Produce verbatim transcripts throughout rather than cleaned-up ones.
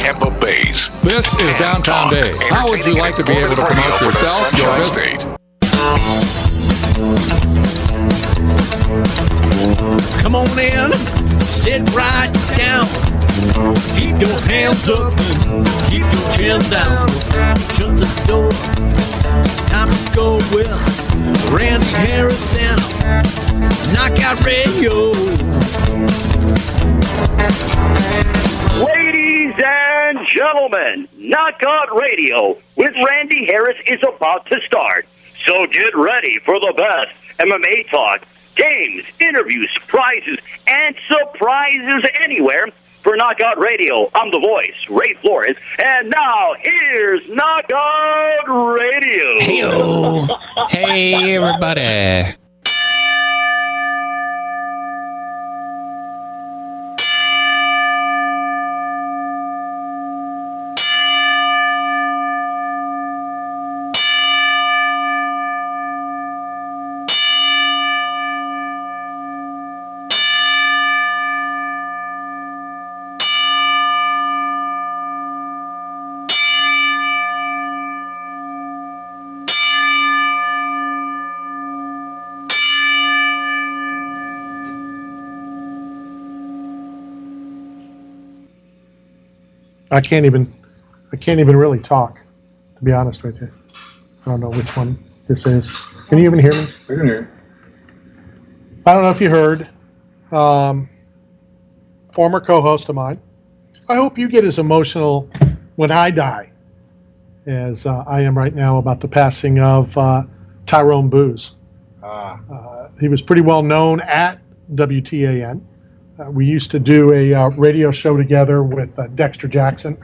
Tampa Bay's. This is Downtown Dave. How would you like to be able to promote yourself, your business? Come on in, sit right down. Keep your hands up, keep your chin down. Shut the door. Time to go with Randy Harris and Knockout Radio. Ladies and gentlemen, Knockout Radio with Randy Harris is about to start. So get ready for the best M M A talk, games, interviews, prizes, and surprises anywhere. For Knockout Radio, I'm the voice, Ray Flores, and now here's Knockout Radio. Hey-o. Hey, everybody. I can't even, I can't even really talk, to be honest with you. I don't know which one this is. Can you even hear me? I can hear you. I don't know if you heard. Um, former co-host of mine. I hope you get as emotional when I die as uh, I am right now about the passing of uh, Tyrone Booz. Ah. Uh, he was pretty well known at W T A N. Uh, we used to do a uh, radio show together with uh, Dexter Jackson.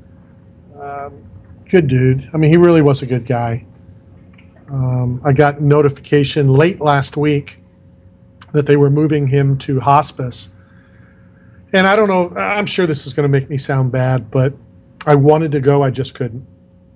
Um, good dude. I mean, he really was a good guy. Um, I got notification late last week that they were moving him to hospice. And I don't know, I'm sure this is going to make me sound bad, but I wanted to go, I just couldn't.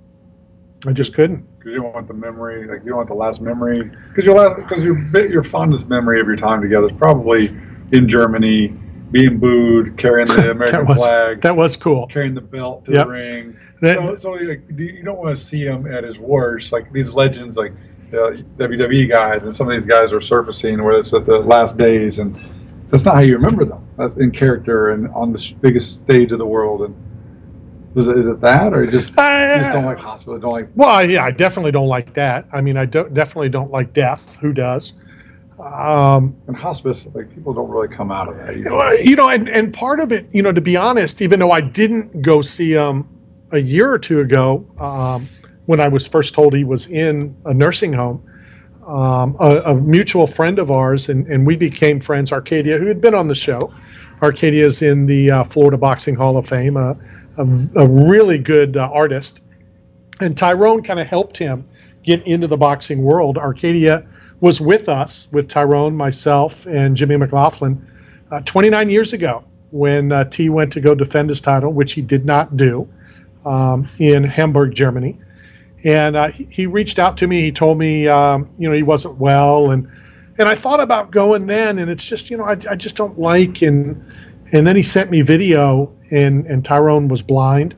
I just couldn't. Because you don't want the memory, like you don't want the last memory. Because your last, because your your fondest memory of your time together is probably in Germany, being booed, carrying the American that was, flag. That was cool. Carrying the belt to yep. the ring. That, so, so like, you don't want to see him at his worst. Like these legends, like uh, W W E guys, and some of these guys are surfacing where it's at the last days, and that's not how you remember them. That's in character and on the biggest stage of the world. And is it, is it that, or just, uh, you just don't like hospital? Don't like? Well, yeah, I definitely don't like that. I mean, I don't, definitely don't like death. Who does? Um, and hospice, like people don't really come out of that either. You know, and, and part of it, you know, to be honest, even though I didn't go see him a year or two ago, um, when I was first told he was in a nursing home, um, a, a mutual friend of ours, and, and we became friends, Arcadia, who had been on the show. Arcadia's in the uh, Florida Boxing Hall of Fame, uh, a, a really good uh, artist. And Tyrone kind of helped him get into the boxing world. Arcadia was with us, with Tyrone, myself, and Jimmy McLaughlin, uh, twenty-nine years ago when uh, T went to go defend his title, which he did not do, um, in Hamburg, Germany. And uh, he, he reached out to me. He told me, um, you know, he wasn't well. And and I thought about going then, and it's just, you know, I, I just don't like. And and then he sent me video, and, and Tyrone was blind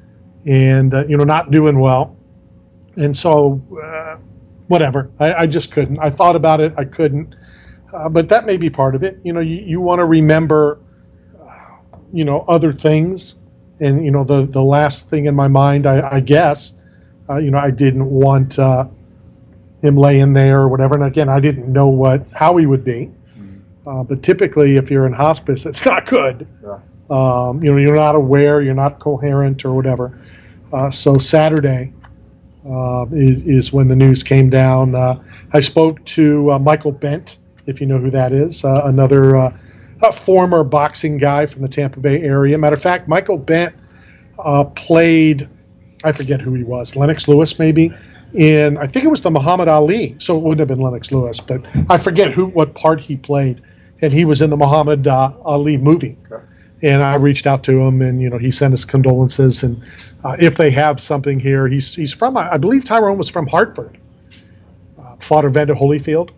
and, uh, you know, not doing well. And so... Uh, Whatever. I, I just couldn't. I thought about it. I couldn't. Uh, but that may be part of it. You know, you, you want to remember, uh, you know, other things. And, you know, the, the last thing in my mind, I, I guess, uh, you know, I didn't want uh, him laying there or whatever. And again, I didn't know what how he would be. Uh, but typically, if you're in hospice, it's not good. Yeah. Um, you know, you're not aware, you're not coherent or whatever. Uh, so Saturday... Uh, is is when the news came down. Uh, I spoke to uh, Michael Bent, if you know who that is, uh, another uh, a former boxing guy from the Tampa Bay area. Matter of fact, Michael Bent uh, played, I forget who he was, Lennox Lewis maybe, in, I think it was the Muhammad Ali, so it wouldn't have been Lennox Lewis, but I forget who what part he played, and he was in the Muhammad uh, Ali movie. Okay. And I reached out to him, and, you know, he sent us condolences. And uh, if they have something here, he's he's from, I believe Tyrone was from Hartford. Uh, fought Evander Holyfield.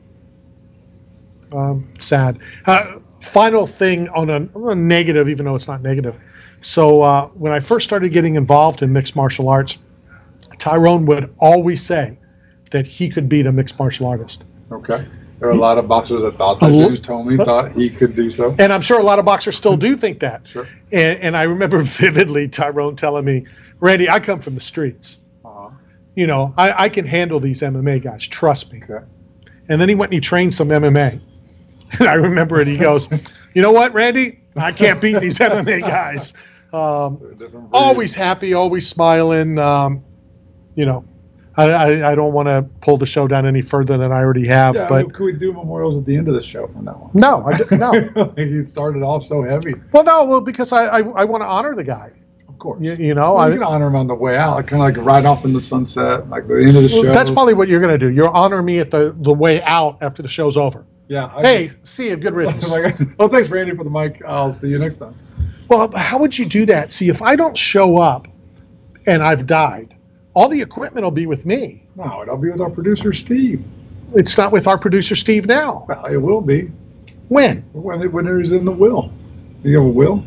Um, sad. Uh, final thing on a, on a negative, even though it's not negative. So uh, when I first started getting involved in mixed martial arts, Tyrone would always say that he could beat a mixed martial artist. Okay. There are a lot of boxers that thought that. James Tomey thought he could do so. And I'm sure a lot of boxers still do think that. Sure. And, and I remember vividly Tyrone telling me, Randy, I come from the streets. Uh-huh. You know, I, I can handle these M M A guys. Trust me. Okay. And then he went and he trained some M M A. And I remember it. He goes, you know what, Randy? I can't beat these M M A guys. Um, always happy, always smiling. Um, you know, I, I, I don't want to pull the show down any further than I already have. Yeah, but I mean, could we do memorials at the end of the show on that one? No, I, d- no. He started off so heavy. Well, no, well, because I, I, I want to honor the guy. Of course. You, you know, well, I you can honor him on the way out, like, kind of like right off in the sunset, like the end of the show. That's probably what you're going to do. You'll honor me at the, the way out after the show's over. Yeah. I Hey, see you. Good riddance. like, well, thanks, Randy, for the mic. I'll see you next time. Well, how would you do that? See, if I don't show up and I've died, all the equipment will be with me. No, it'll be with our producer, Steve. It's not with our producer, Steve, now. Well, it will be. When? When, it, when there's in the will. You have a will?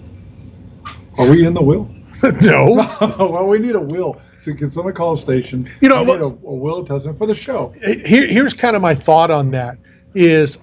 Are we in the will? No. Well, we need a will. So can someone call a station? You know, we need a, a will testament for the show. Here, here's kind of my thought on that is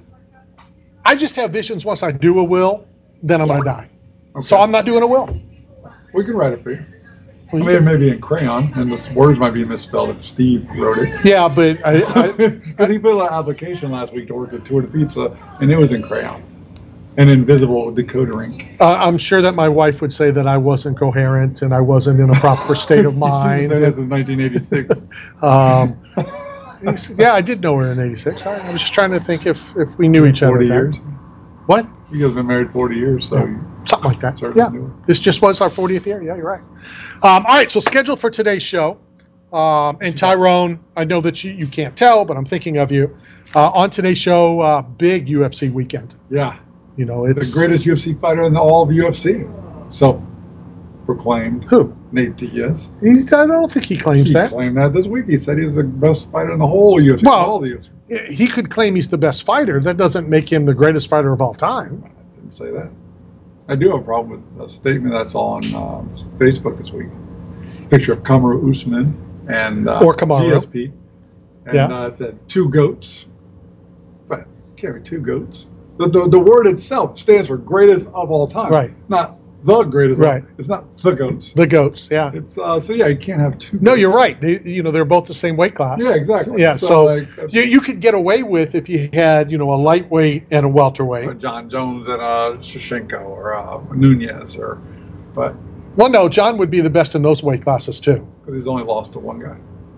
I just have visions once I do a will, then I'm going to die. Okay. So I'm not doing a will. We can write it for you. I Well, mean, it may be in crayon, and the words might be misspelled if Steve wrote it. Yeah, but I, Because he put an application last week to work at Tour de Pizza, and it was in crayon. And invisible decoder ink. Uh, I'm sure that my wife would say that I wasn't coherent and I wasn't in a proper state of mind. You've seen since nineteen eighty-six. um, yeah, I did know her in eighty-six. I, I was just trying to think if, if we knew each other. forty then. years. What? You guys have been married forty years, so Yeah. Something like that. certainly Yeah. knew her. This just was our fortieth year. Yeah, you're right. Um, all right, so scheduled for today's show. Um, and Tyrone, I know that you, you can't tell, but I'm thinking of you. Uh, on today's show, uh, big U F C weekend. Yeah. You know, it's The greatest U F C fighter in all of U F C. Self-proclaimed. Who? Nate Diaz. He's, I don't think he claims He that. claimed that this week. He said he was the best fighter in the whole U F C. Well, all the U F C. He could claim he's the best fighter. That doesn't make him the greatest fighter of all time. I didn't say that. I do have a problem with a statement that's on um, Facebook this week. Picture of Kamaru Usman and uh, Or Kamaru. G S P. And Yeah. uh, it said two goats. But can't be two goats. The, the the word itself stands for greatest of all time. Right. Not the greatest. of- Right. It's not the goats. The GOATs, yeah. It's uh, so yeah, you can't have two. No, goats. you're right. They, you know, they're both the same weight class. Yeah, exactly. Yeah, so, like, that's- you, you could get away with if you had, you know, a lightweight and a welterweight. uh, John Jones and uh, Shevchenko or uh, Nunez or, but Well, no, John would be the best in those weight classes too. because he's only lost to one guy.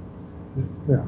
Yeah.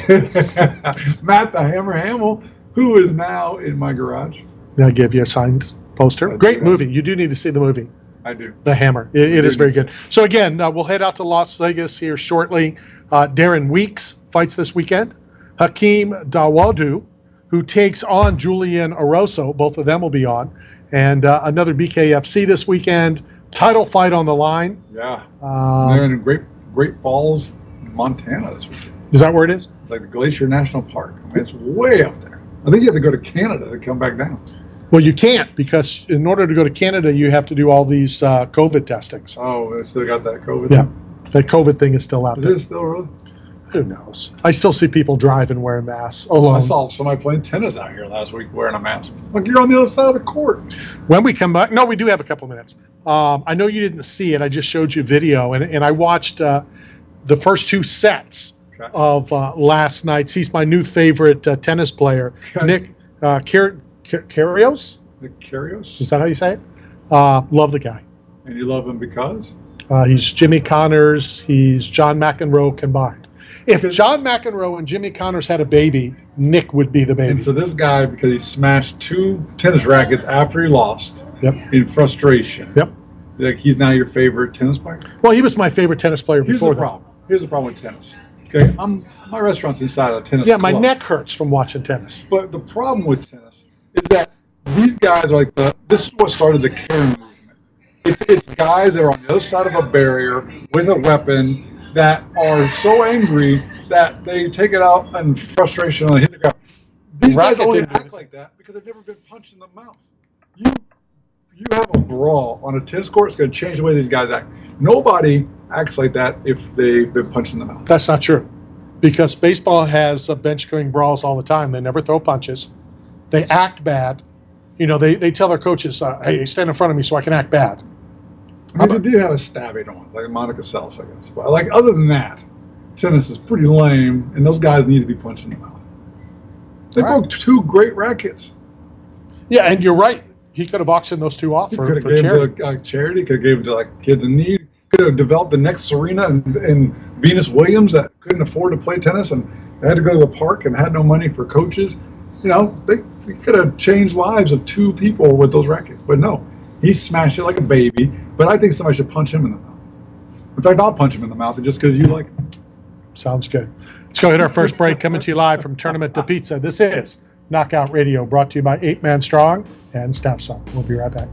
Matt the Hammer Hamill, who is now in my garage. I give you a signed poster. I Great do. movie. You do need to see the movie, I do. The Hammer. It, it do is very need good. So again, uh, we'll head out to Las Vegas here shortly. Uh, Darren Weeks fights this weekend. Hakeem Dawoodu, who takes on Julian Oroso. Both of them will be on. And uh, another B K F C this weekend. Title fight on the line. Yeah. Um, They're in Great Great Falls, Montana this weekend. Is that where it is? It's like the Glacier National Park. I mean, it's way up there. I think you have to go to Canada to come back down. Well, you can't because in order to go to Canada, you have to do all these uh, COVID testings. Oh, they still got that COVID. Yeah, that COVID thing is still out Is there. it still really? Who knows? I still see people driving wearing masks alone. I saw somebody playing tennis out here last week wearing a mask. Like, you're on the other side of the court. When we come back, no, we do have a couple minutes. Um, I know you didn't see it. I just showed you video, and, and I watched uh, the first two sets Okay. of uh, last night's. He's my new favorite uh, tennis player, Okay. Nick uh, Kar- Kar- Kyrgios. The Kyrgios? Is that how you say it? Uh, love the guy. And you love him because? Uh, he's Jimmy Connors. He's John McEnroe combined. If John McEnroe and Jimmy Connors had a baby, Nick would be the baby. And so this guy, because he smashed two tennis rackets after he lost Yep. in frustration, Yep. like he's now your favorite tennis player? Well, he was my favorite tennis player Here's before the that. problem. Here's the problem with tennis. Okay, I'm my restaurant's inside a tennis Yeah, my club. neck hurts from watching tennis. But the problem with tennis is that these guys are like the. This is what started the Karen movement. It's it's guys that are on the other side of a barrier with a weapon that are so angry that they take it out in frustration and hit the ground. These Racket guys only didn't do act it. like that because they've never been punched in the mouth. You you have a brawl on a tennis court, it's going to change the way these guys act. Nobody acts like that if they've been punched in the mouth. That's not true, because baseball has uh, bench clearing brawls all the time. They never throw punches. They act bad. You know, they, they tell their coaches, uh, hey, stand in front of me so I can act bad. I mean, they do have a stabbing on, like Monica Seles, I guess. But like other than that, tennis is pretty lame, and those guys need to be punched in the mouth. They Right. broke two great rackets. Yeah, and you're right. He could have auctioned those two off He for, could have for given charity. to a, a charity. Could have given to like kids in need. Could have developed the next Serena and, and Venus Williams that couldn't afford to play tennis and had to go to the park and had no money for coaches. You know, they, they could have changed lives of two people with those rackets. But no, he smashed it like a baby. But I think somebody should punch him in the mouth. In fact, I'll punch him in the mouth just because you like him. Sounds good. Let's go hit our first break. Coming to you live from Tournament to Pizza. This is Knockout Radio, brought to you by Eight Man Strong and Staff Zone. We'll be right back.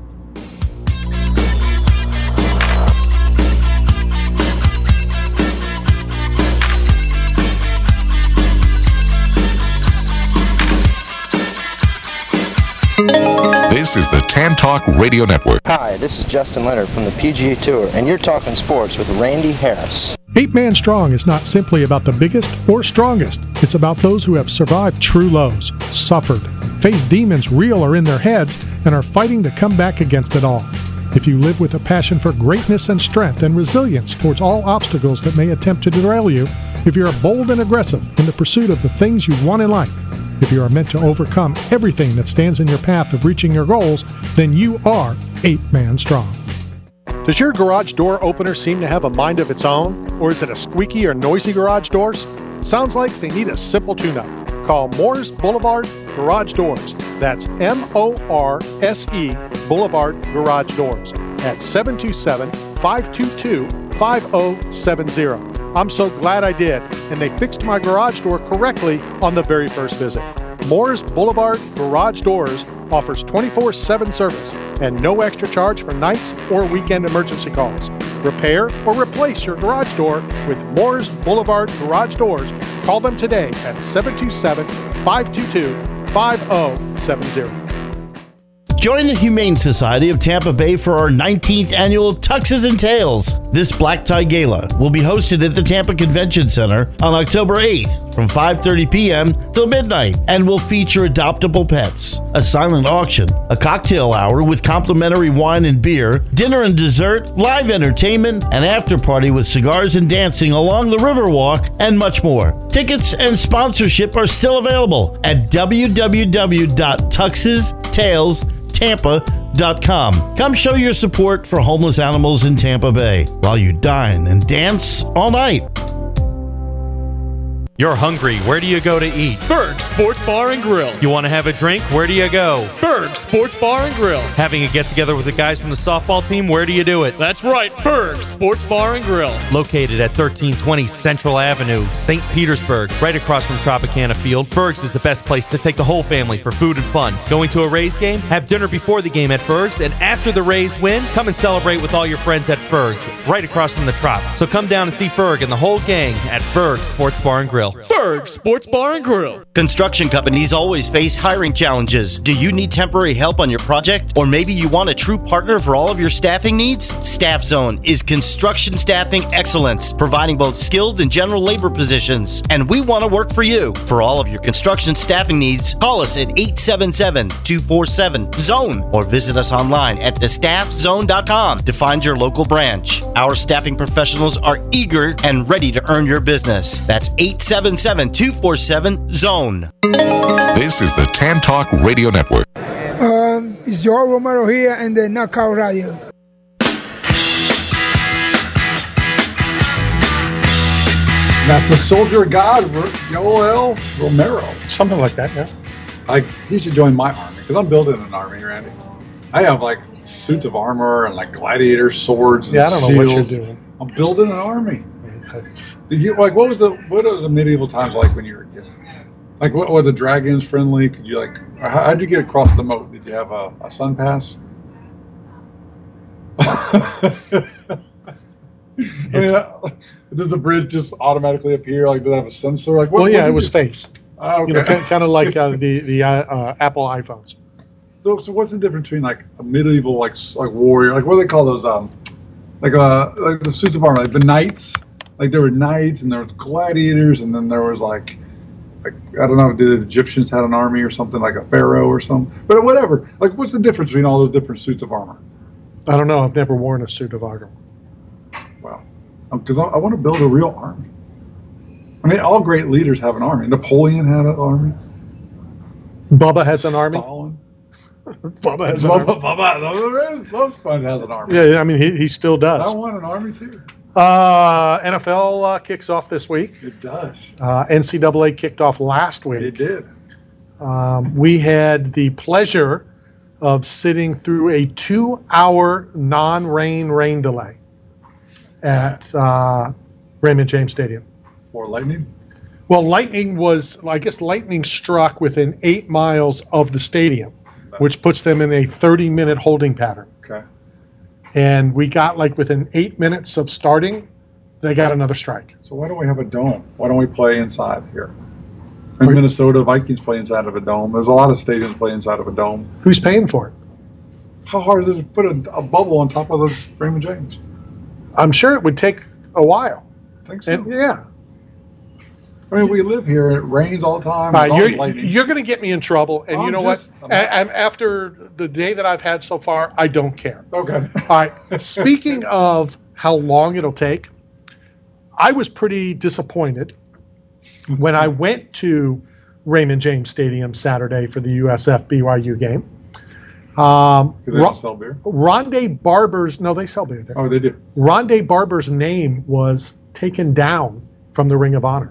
This is the Tan Talk Radio Network. Hi, this is Justin Leonard from the P G A Tour, and you're talking sports with Randy Harris. Eight Man Strong is not simply about the biggest or strongest. It's about those who have survived true lows, suffered, faced demons real or in their heads, and are fighting to come back against it all. If you live with a passion for greatness and strength and resilience towards all obstacles that may attempt to derail you, if you're bold and aggressive in the pursuit of the things you want in life, if you are meant to overcome everything that stands in your path of reaching your goals, then you are Eight Man Strong. Does your garage door opener seem to have a mind of its own? Or is it a squeaky or noisy garage doors? Sounds like they need a simple tune-up. Call Moores Boulevard Garage Doors. That's M O R S E Boulevard Garage Doors at seven two seven, five two two, five zero seven zero. I'm so glad I did, and they fixed my garage door correctly on the very first visit. Moores Boulevard Garage Doors offers twenty-four seven service and no extra charge for nights or weekend emergency calls. Repair or replace your garage door with Moores Boulevard Garage Doors. Call them today at seven two seven, five two two, five zero seven zero. Join the Humane Society of Tampa Bay for our nineteenth annual Tuxes and Tails. This Black Tie Gala will be hosted at the Tampa Convention Center on October eighth from five thirty p.m. till midnight and will feature adoptable pets, a silent auction, a cocktail hour with complimentary wine and beer, dinner and dessert, live entertainment, an after party with cigars and dancing along the Riverwalk, and much more. Tickets and sponsorship are still available at w w w dot tuxes tails tampa dot com. Come show your support for homeless animals in Tampa Bay while you dine and dance all night. You're hungry. Where do you go to eat? Berg Sports Bar and Grill. You want to have a drink? Where do you go? Berg Sports Bar and Grill. Having a get-together with the guys from the softball team? Where do you do it? That's right, Berg Sports Bar and Grill. Located at thirteen twenty Central Avenue, Saint Petersburg, right across from Tropicana Field, Berg's is the best place to take the whole family for food and fun. Going to a Rays game? Have dinner before the game at Berg's, and after the Rays win, come and celebrate with all your friends at Berg's, right across from the Trop. So come down and see Berg and the whole gang at Berg Sports Bar and Grill. Berg Sports Bar and Grill. Construction companies always face hiring challenges. Do you need temporary help on your project? Or maybe you want a true partner for all of your staffing needs? Staff Zone is construction staffing excellence, providing both skilled and general labor positions. And we want to work for you. For all of your construction staffing needs, call us at eight seven seven, two four seven, zone or visit us online at the staff zone dot com to find your local branch. Our staffing professionals are eager and ready to earn your business. That's eight seven seven, two four seven, zone. This is the Tan Talk Radio Network. Um, it's Joel Romero here and the Knockout Radio. That's the Soldier of God, Joel Romero. Something like that, yeah. Like, he should join my army, because I'm building an army, Randy. I have, like, suits of armor and, like, gladiator swords and Yeah, I don't know shields. what you're doing. I'm building an army. Did you, like, what was the what was the medieval times like when you were a kid? Like, what were the dragons friendly? Could you, like, how, how'd you get across the moat? Did you have a, a sun pass? I mean, uh, does the bridge just automatically appear? Like, did it have a sensor? Like, what, Well, yeah, what it was you, face. Oh, okay. You know, kind, kind of like uh, the the uh, uh, Apple iPhones. so, so what's the difference between like a medieval like s- like warrior, like what do they call those um, like uh like the suits of armor, like the knights, like there were knights and there was gladiators and then there was like. Like, I don't know, did the Egyptians had an army or something, like a pharaoh or something? But whatever. Like, what's the difference between all those different suits of armor? I don't know. I've never worn a suit of armor. Well, because I, I want to build a real army. I mean, all great leaders have an army. Napoleon had an army. Bubba has an army. Stalin. Bubba has an Bubba, army. Bubba, Bubba Sponge has an army. Yeah, yeah, I mean, he, he still does. I want an army too. Uh, N F L uh, kicks off this week. It does. Uh, N C double A kicked off last week. It did. Um, we had the pleasure of sitting through a two-hour non-rain rain delay at uh, Raymond James Stadium. Or lightning? Well, lightning was, I guess lightning struck within eight miles of the stadium, which puts them in a thirty-minute holding pattern. Okay. And we got like within eight minutes of starting, they got another strike. So why don't we have a dome? Why don't we play inside here? In Minnesota, Vikings play inside of a dome. There's a lot of stadiums play inside of a dome. Who's paying for it? How hard is it to put a, a bubble on top of the Raymond James? I'm sure it would take a while. I think so. And, yeah. I mean, we live here. It rains all the time. Uh, There's always you're lightning. you're going to get me in trouble, and you I'm know just- what? A- and after the day that I've had so far, I don't care. Okay. All right. Speaking of how long it'll take, I was pretty disappointed when I went to Raymond James Stadium Saturday for the U S F B Y U game. Um, Because they Ro- don't sell beer. Rondé Barber's no, they sell beer there. Oh, they do. Rondé Barber's name was taken down from the Ring of Honor.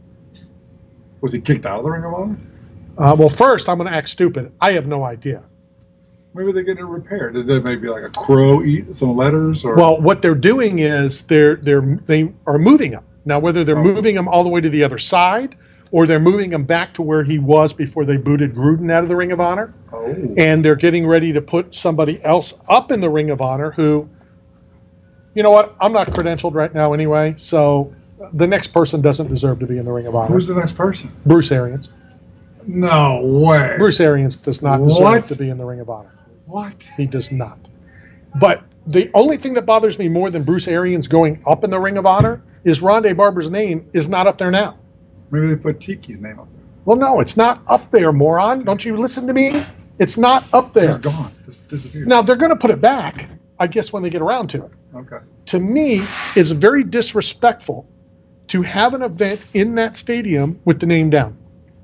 Was he kicked out of the Ring of Honor? Uh, well, first, I'm going to act stupid. I have no idea. Maybe they get it repaired. Did they maybe like a crow eat some letters? Or Well, what they're doing is they're they're they are moving him now. Whether they're Oh. moving him all the way to the other side, or they're moving him back to where he was before they booted Gruden out of the Ring of Honor, oh, and they're getting ready to put somebody else up in the Ring of Honor. Who, you know what? I'm not credentialed right now anyway, so the next person doesn't deserve to be in the Ring of Honor. who's the next person? Bruce Arians. No way. Bruce Arians does not deserve What? to be in the Ring of Honor. What? He does not. But the only thing that bothers me more than Bruce Arians going up in the Ring of Honor is Rondé Barber's name is not up there now. Maybe they put Tiki's name up there. Well, no, it's not up there, moron. Don't you listen to me? It's not up there. It's gone. Just disappeared. Now, they're going to put it back, I guess, when they get around to it. Okay. To me, it's very disrespectful to have an event in that stadium with the name down.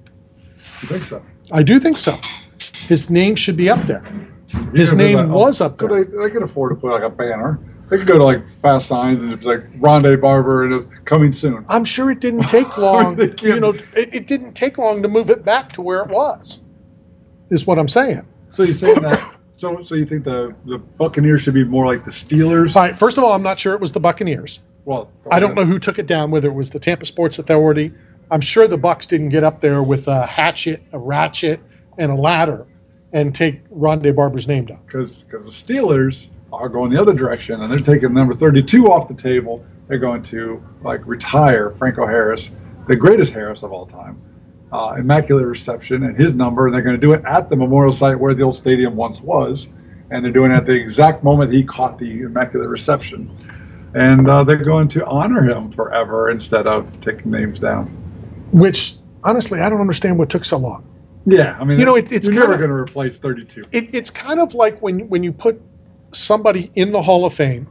You think so? I do think so. His name should be up there. His Yeah, name but, uh, was up Could there. they, they could afford to put like a banner. They could go to like fast signs and it's like Rondé Barber and it's coming soon. I'm sure it didn't take long. They can't- you know, it, it didn't take long to move it back to where it was. Is what I'm saying. So you're saying that? So so you think the the Buccaneers should be more like the Steelers? All right. First of all, I'm not sure it was the Buccaneers. Well, I don't know who took it down. Whether it was the Tampa Sports Authority. I'm sure the Bucks didn't get up there with a hatchet, a ratchet, and a ladder, and take Rondé Barber's name down. because because the Steelers are going the other direction and they're taking number thirty-two off the table. They're going to like retire Franco Harris, the greatest Harris of all time, uh, immaculate reception and his number, and they're going to do it at the memorial site where the old stadium once was, and they're doing it at the exact moment he caught the immaculate reception, and uh, they're going to honor him forever instead of taking names down. Which honestly, I don't understand what took so long. Yeah, I mean, You know, it- it's you're never kinda- going to replace thirty-two. It, it's kind of like when when you put somebody in the Hall of Fame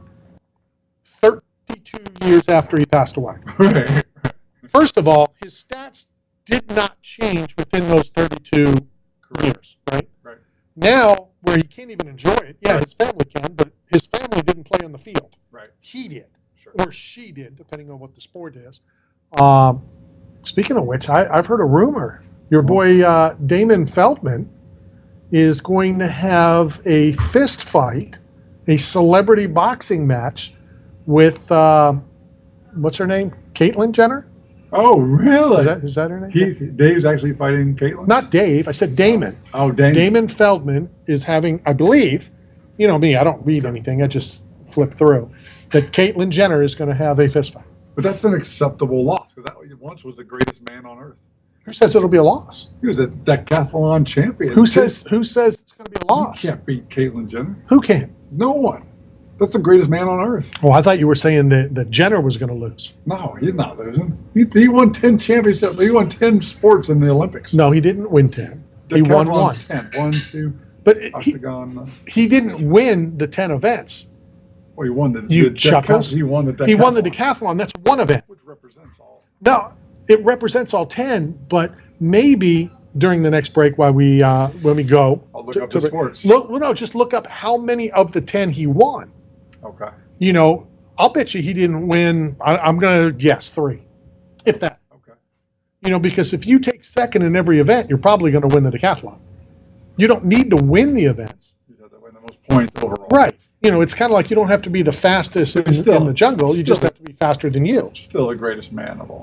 thirty-two years after he passed away. Right. First of all, his stats did not change within those thirty-two years, right? Right. Now, where he can't even enjoy it, yeah, his family can, but his family didn't play on the field. Right. He did, Sure. or she did, depending on what the sport is. Um, speaking of which, I, I've heard a rumor. Your boy uh, Damon Feldman is going to have a fist fight, a celebrity boxing match with, uh, what's her name? Caitlyn Jenner? Oh, really? Is that, is that her name? He's, Dave's actually fighting Caitlyn? Not Dave. I said Damon. Oh, Damon. Damon Feldman is having, I believe, you know me, I don't read anything. I just flip through, that Caitlyn Jenner is going to have a fist fight. But that's an acceptable loss because that once was the greatest man on earth. Who says it'll be a loss? He was a decathlon champion. Who says Who says it's going to be a loss? You can't beat Caitlyn Jenner. Who can? No one. That's the greatest man on earth. Oh, I thought you were saying that, that Jenner was going to lose. No, he's not losing. He, he won ten championships. He won ten sports in the Olympics. No, he didn't win ten. He won one. ten. One, two. But he, octagon. he didn't win the ten events. Well, he won the, you the chuckles. Deca- he won the decathlon. He won the decathlon. That's one event. Which represents all. No, it represents all ten, but maybe during the next break while we uh, when we go. I'll look to, up to the sports. Look, no, just look up how many of the ten he won. Okay. You know, I'll bet you he didn't win. I, I'm going to guess three, if that. Okay. You know, because if you take second in every event, you're probably going to win the decathlon. You don't need to win the events. You have to win the most points overall. Right. You know, it's kind of like you don't have to be the fastest in, Still, in the jungle. You just have to be faster than you. Still the greatest man of all.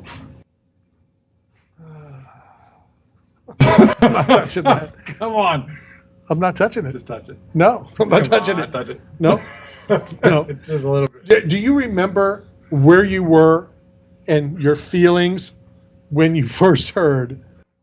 I'm not touching that. Come on. I'm not touching it. Just touch it. No, I'm not Come touching on, it. Touch it. No. No. It's just a little bit. Do, do you remember where you were and your feelings when you first heard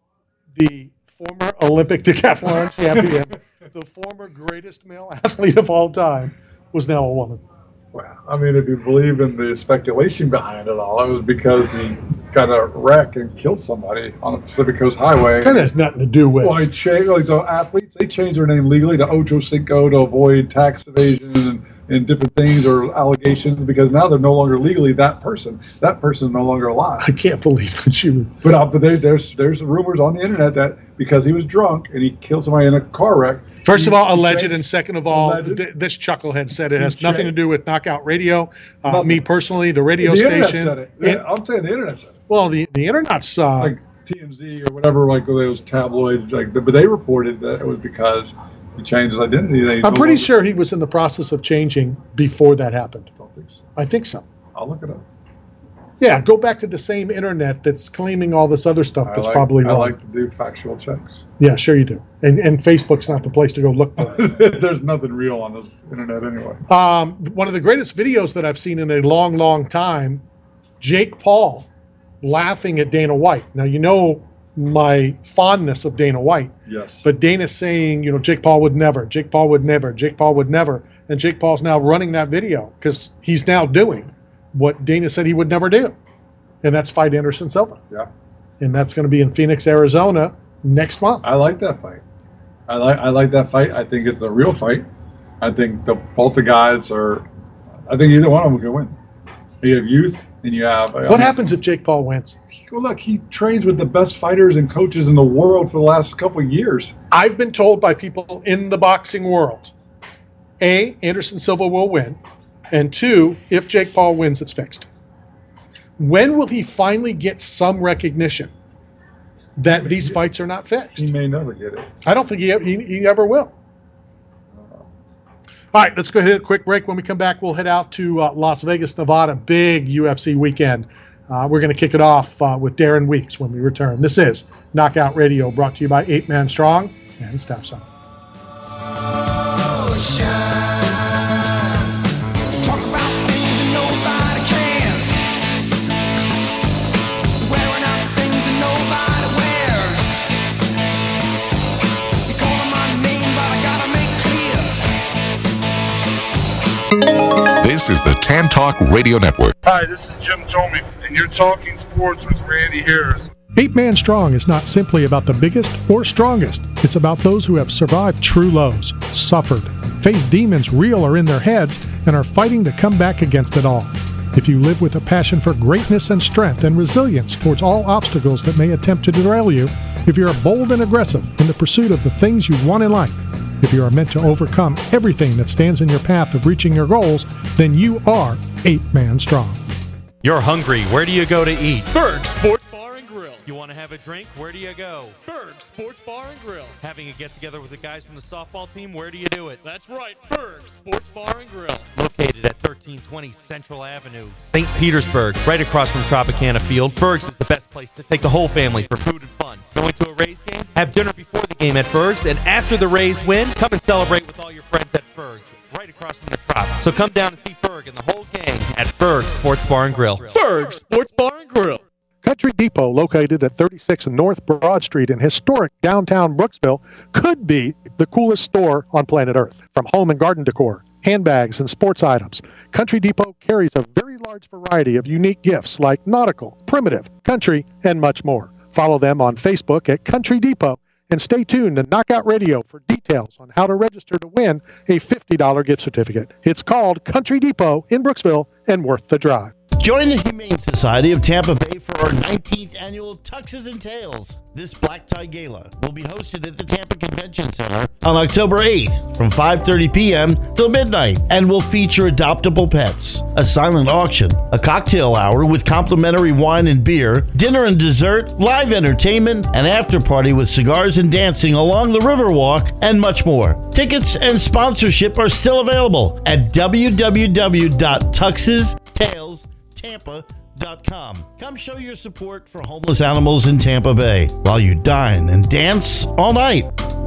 the former Olympic decathlon champion, the former greatest male athlete of all time, was now a woman? Well, I mean, if you believe in the speculation behind it all, it was because he got a wreck and killed somebody on the Pacific Coast Highway. Kind of has nothing to do with. Well, he changed, like the athletes, they changed their name legally to Ocho Cinco to avoid tax evasion and, and different things or allegations because now they're no longer legally that person. That person is no longer alive. I can't believe that you. But uh, but there, there's there's rumors on the internet that because he was drunk and he killed somebody in a car wreck. First of he, all, he alleged, changed, and second of all, alleged. th- this chucklehead said it He has nothing to changed. do with Knockout Radio. Uh, Nothing. me personally, the radio the station. internet said it. Yeah, I'm saying the internet said it. Well, the the internet's uh, Like T M Z or whatever, like those tabloids, like, but they reported that it was because he changed his identity. That he's I'm no pretty longer- sure he was in the process of changing before that happened. I don't think so. I think so. I'll look it up. Yeah, go back to the same internet that's claiming all this other stuff I that's like, probably I wrong. like to do factual checks. Yeah, sure you do. And and Facebook's not the place to go look for it. There's nothing real on the internet anyway. Um, one of the greatest videos that I've seen in a long, long time, Jake Paul laughing at Dana White. Now, you know my fondness of Dana White. Yes. But Dana's saying, you know, Jake Paul would never, Jake Paul would never, Jake Paul would never. And Jake Paul's now running that video because he's now doing what Dana said he would never do. And that's fight Anderson Silva. Yeah. And that's going to be in Phoenix, Arizona next month. I like that fight. I like I like that fight. I think it's a real fight. I think the both the guys are. I think either one of them could win. You have youth, and you have. What happens if Jake Paul wins? Well, look, he trains with the best fighters and coaches in the world for the last couple of years. I've been told by people in the boxing world, A, Anderson Silva will win, and two, if Jake Paul wins, it's fixed. When will he finally get some recognition that these fights are not fixed? He may never get it. I don't think he, he, he ever will. All right, let's go ahead and hit a quick break. When we come back, we'll head out to uh, Las Vegas, Nevada. Big U F C weekend. Uh, we're going to kick it off uh, with Darren Weeks when we return. This is Knockout Radio, brought to you by Eight Man Strong and Staff Summit. This is the Tan Talk Radio Network. Hi, this is Jim Thome, and you're talking sports with Randy Harris. Eight Man Strong is not simply about the biggest or strongest. It's about those who have survived true lows, suffered, faced demons real or in their heads, and are fighting to come back against it all. If you live with a passion for greatness and strength and resilience towards all obstacles that may attempt to derail you, if you're bold and aggressive in the pursuit of the things you want in life, if you are meant to overcome everything that stands in your path of reaching your goals, then you are Eight Man Strong. You're hungry. Where do you go to eat? Berg Sports Bar and Grill. You want to have a drink? Where do you go? Berg Sports Bar and Grill. Having a get-together with the guys from the softball team? Where do you do it? That's right, Berg Sports Bar and Grill. Located at thirteen twenty Central Avenue, Saint Petersburg, right across from Tropicana Field. Berg's is the best place to take the whole family for food and fun. Going to a Rays game? Have dinner before the game at Berg's, and after the Rays win, come and celebrate with all your friends at Berg's, right across from the Trop. So come down and see Berg and the whole gang at Berg Sports Bar and Grill. Berg Sports Bar and Grill. Country Depot, located at thirty-six North Broad Street in historic downtown Brooksville, could be the coolest store on planet Earth. From home and garden decor, handbags, and sports items, Country Depot carries a very large variety of unique gifts like nautical, primitive, country, and much more. Follow them on Facebook at Country Depot and stay tuned to Knockout Radio for details on how to register to win a fifty dollars gift certificate. It's called Country Depot in Brooksville and worth the drive. Join the Humane Society of Tampa Bay for our nineteenth annual Tuxes and Tails. This Black Tie Gala will be hosted at the Tampa Convention Center on October eighth from five thirty p.m. till midnight and will feature adoptable pets, a silent auction, a cocktail hour with complimentary wine and beer, dinner and dessert, live entertainment, an after party with cigars and dancing along the Riverwalk, and much more. Tickets and sponsorship are still available at w w w dot tuxes tails tampa dot com. Come show your support for homeless animals in Tampa Bay while you dine and dance all night.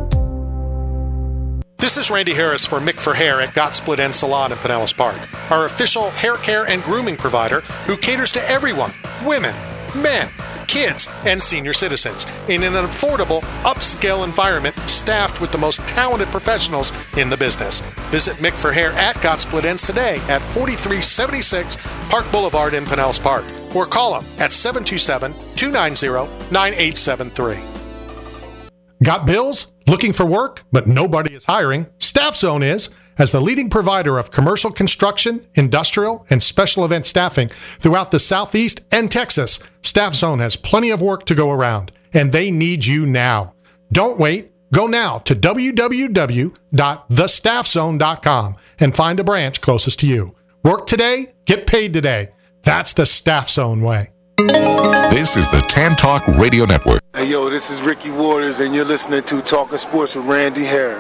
This is Randy Harris for Mick for Hair at Got Split End Salon in Pinellas Park, our official hair care and grooming provider who caters to everyone, women, men, kids, and senior citizens in an affordable, upscale environment staffed with the most talented professionals in the business. Visit Mick for Hair at Got Split Ends today at forty-three seventy-six Park Boulevard in Pinellas Park, or call them at seven two seven, two nine zero, nine eight seven three. Got bills? Looking for work, but nobody is hiring? Staff Zone is. As the leading provider of commercial construction, industrial, and special event staffing throughout the Southeast and Texas, Staff Zone has plenty of work to go around, and they need you now. Don't wait. Go now to w w w dot the staff zone dot com and find a branch closest to you. Work today, get paid today. That's the Staff Zone way. This is the Tan Talk Radio Network. Hey, yo, this is Ricky Waters, and you're listening to Talking Sports with Randy Harris.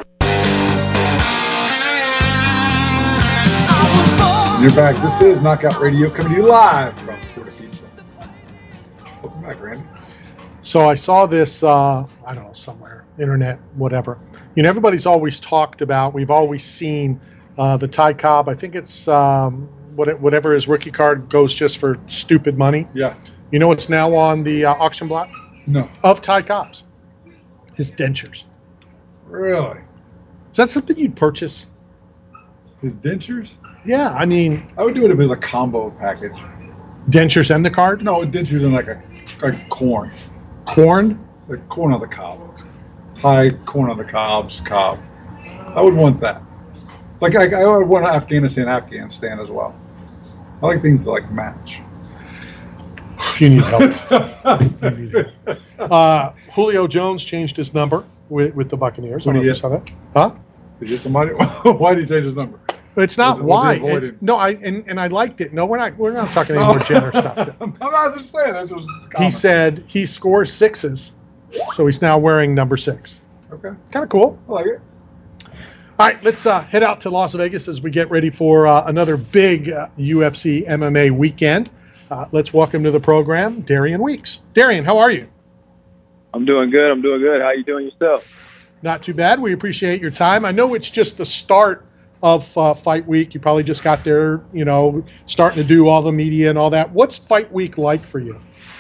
You're back. This is Knockout Radio coming to you live from Florida Pizza. Welcome back, Randy. So I saw this, uh, I don't know, somewhere, internet, whatever. You know, everybody's always talked about, we've always seen uh, the Ty Cobb. I think it's um, what, whatever his rookie card goes just for stupid money. Yeah. You know what's now on the uh, auction block? No. Of Ty Cobb's. His dentures. Really? Is that something you'd purchase? His dentures? Yeah, I mean... I would do it if it was a combo package. Dentures and the card? No, dentures and like a like corn. Corn? Like corn on the cob. Thai corn on the cobs, cob. I would want that. Like I, I would want Afghanistan, Afghanistan as well. I like things that like match. You need help. you need help. Uh, Julio Jones changed his number with, with the Buccaneers. I don't know if you saw that. Huh? Did you somebody? Why did he change his number? It's not Was it- why. was it It- no, I and, and I liked it. No, we're not. We're not talking any more Jenner stuff. I'm not just saying this was. He said he scores sixes, so he's now wearing number six. Okay. Kind of cool. I like it. All right, let's uh, head out to Las Vegas as we get ready for uh, another big uh, U F C M M A weekend. Uh, let's welcome to the program Darian Weeks. Darian, how are you? I'm doing good. I'm doing good. How you doing yourself? Not too bad. We appreciate your time. I know it's just the start of uh, fight week. You probably just got there, you know, starting to do all the media and all that. What's fight week like for you?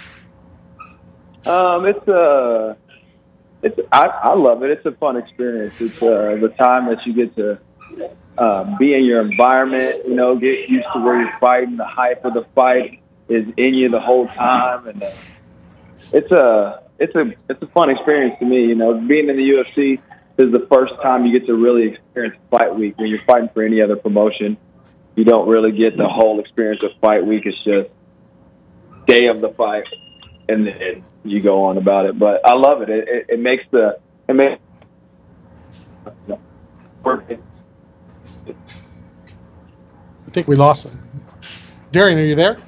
Um, it's uh, it's I, I love it. It's a fun experience. It's uh, the time that you get to uh, be in your environment. You know, get used to where you're fighting. The hype of the fight is in you the whole time, and uh, it's a it's a it's a fun experience to me. You know, being in the U F C is the first time you get to really experience fight week. When you're fighting for any other promotion, you don't really get the whole experience of fight week. It's just day of the fight, and then you go on about it. But I love it. It, it, it makes the it makes I think we lost him. Darian, are you there?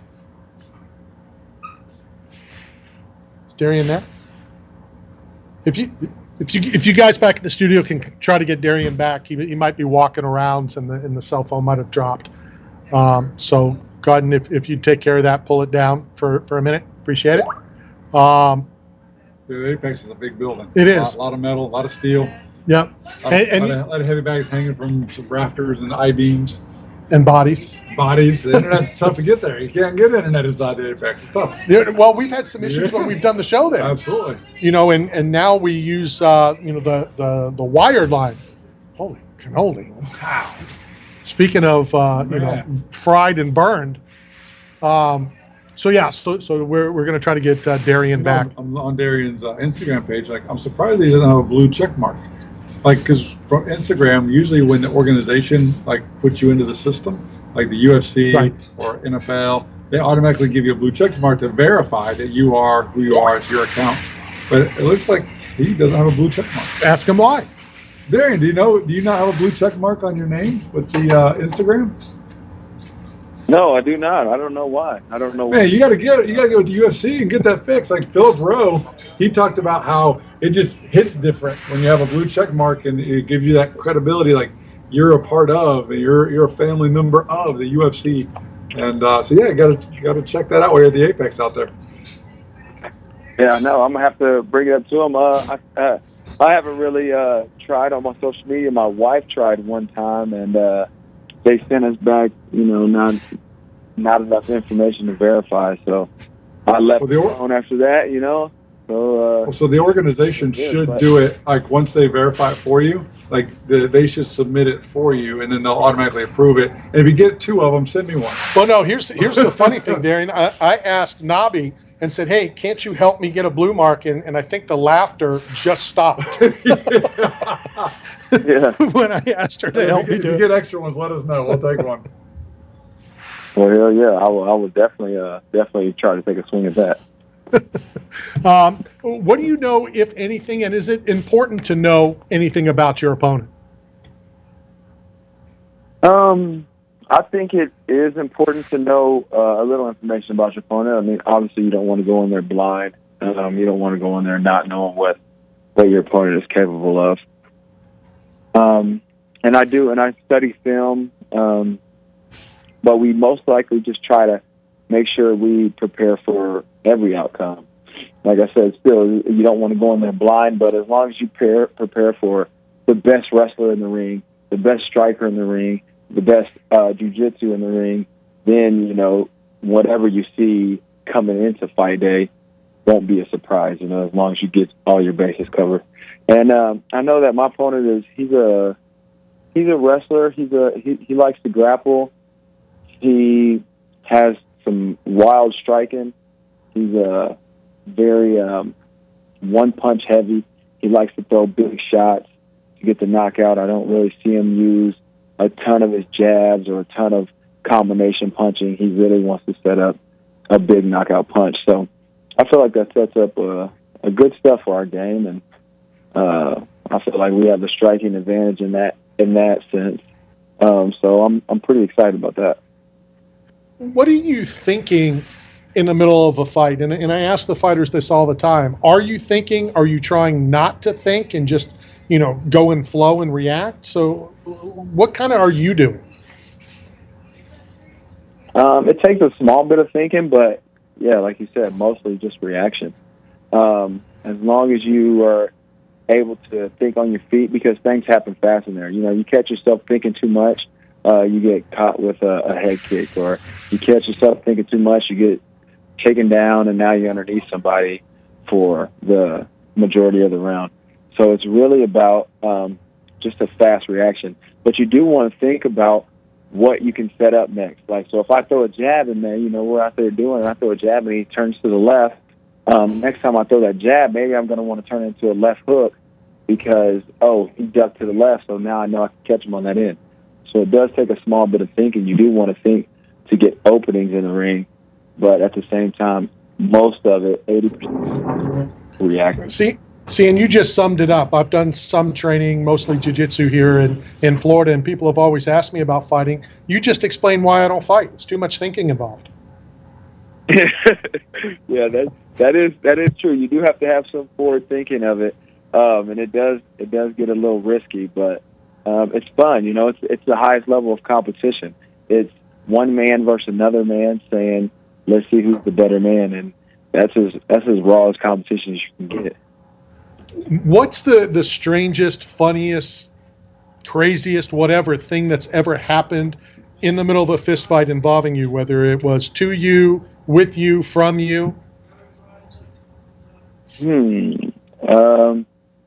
Is Darian there? If you if you if you guys back at the studio can try to get Darian back, he, he might be walking around and the and the cell phone might have dropped. Um, so go ahead and if, if you take care of that, pull it down for, for a minute. Appreciate it. Um, Dude, Apex is a big building. It a is. lot, a lot of metal, a lot of steel. Yep. A lot, And- and- lot, of, lot of heavy bags hanging from some rafters and I beams. And bodies. Bodies. The internet's tough to get there. You can't get internet inside the Apex. It's tough. Yeah, well, we've had some issues Yeah. when we've done the show there. Absolutely. You know, and, and now we use, uh, you know, the, the, the wired line. Holy cannoli. Wow. Speaking of, uh, you know, Man. fried and burned. Um, so, yeah, so so we're, we're going to try to get uh, Darian back. I'm on Darian's uh, Instagram page. Like, I'm surprised he doesn't have a blue check mark. Like, because from Instagram, usually when the organization like puts you into the system, like the U F C Right. or N F L, they automatically give you a blue check mark to verify that you are who you are. It's your account. But it looks like he doesn't have a blue check mark. Ask him why. Darian, do you know? Do you not have a blue check mark on your name with the uh, Instagram? No, I do not. I don't know why. I don't know why. Man, you got to get you got to go with the U F C and get that fixed. Like Philip Rowe, he talked about how it just hits different when you have a blue check mark and it gives you that credibility, like you're a part of, you're you're a family member of the U F C. And uh, so yeah, you got to got to check that out while you're at the Apex out there. Yeah, no, I'm gonna have to bring it up to him. Uh, I, uh, I haven't really uh, tried on my social media. My wife tried one time, and uh, they sent us back, you know, not not enough information to verify. So I left Well, the it or- alone after that, you know. So uh, So the organization Yeah, should but- do it like once they verify it for you. Like the, they should submit it for you, and then they'll automatically approve it. And if you get two of them, send me one. Well, no, here's the, here's the funny thing, Darian. I, I asked Nobby and said, hey, can't you help me get a blue mark? And, and I think the laughter just stopped yeah. when I asked her to If help you, me get, do if it. you get extra ones, let us know. We'll take one. Well, hell yeah, I will. I will definitely, uh, definitely try to take a swing at that. Um, what do you know, if anything, and is it important to know anything about your opponent? Um, I think it is important to know uh, a little information about your opponent. I mean, obviously, you don't want to go in there blind. Um, you don't want to go in there not knowing what what your opponent is capable of. Um, and I do, and I study film. Um, but we most likely just try to make sure we prepare for every outcome. Like I said, still, you don't want to go in there blind, but as long as you prepare, prepare for the best wrestler in the ring, the best striker in the ring, the best uh, jiu-jitsu in the ring, then, you know, whatever you see coming into fight day won't be a surprise, you know, as long as you get all your bases covered. And um, I know that my opponent is, he's a, he's a wrestler. He's a, he, he likes to grapple. He has some wild striking. He's a very um, one-punch heavy. He likes to throw big shots to get the knockout. I don't really see him use a ton of his jabs or a ton of combination punching. He really wants to set up a big knockout punch. So I feel like that sets up a, a good stuff for our game, and uh, I feel like we have a striking advantage in that in that sense. Um, so I'm I'm pretty excited about that. What are you thinking in the middle of a fight? And, and I ask the fighters this all the time. Are you thinking, are you trying not to think and just, you know, go and flow and react? So what kind of are you doing? Um, it takes a small bit of thinking, but yeah, like you said, mostly just reaction. Um, as long as you are able to think on your feet, because things happen fast in there. You know, you catch yourself thinking too much, uh, you get caught with a, a head kick, or you catch yourself thinking too much, you get taken down, and now you're underneath somebody for the majority of the round. So it's really about um, just a fast reaction. But you do want to think about what you can set up next. Like, so if I throw a jab in there, you know, we're out there doing, I throw a jab and he turns to the left. Um, next time I throw that jab, maybe I'm going to want to turn it into a left hook because, oh, he ducked to the left, so now I know I can catch him on that end. So it does take a small bit of thinking. You do want to think to get openings in the ring, but at the same time, most of it, eighty percent, reacting. See, see, and you just summed it up. I've done some training, mostly jiu-jitsu here in, in Florida, and people have always asked me about fighting. You just explained why I don't fight. It's too much thinking involved. Yeah, that that is that is true. You do have to have some forward thinking of it, um, and it does it does get a little risky, but um, it's fun. You know, it's it's the highest level of competition. It's one man versus another man, saying, "Let's see who's the better man," and that's as that's as raw as competition as you can get. What's the the strangest, funniest, craziest, whatever thing that's ever happened in the middle of a fist fight involving you, whether it was to you, with you, from you? Hmm. Um,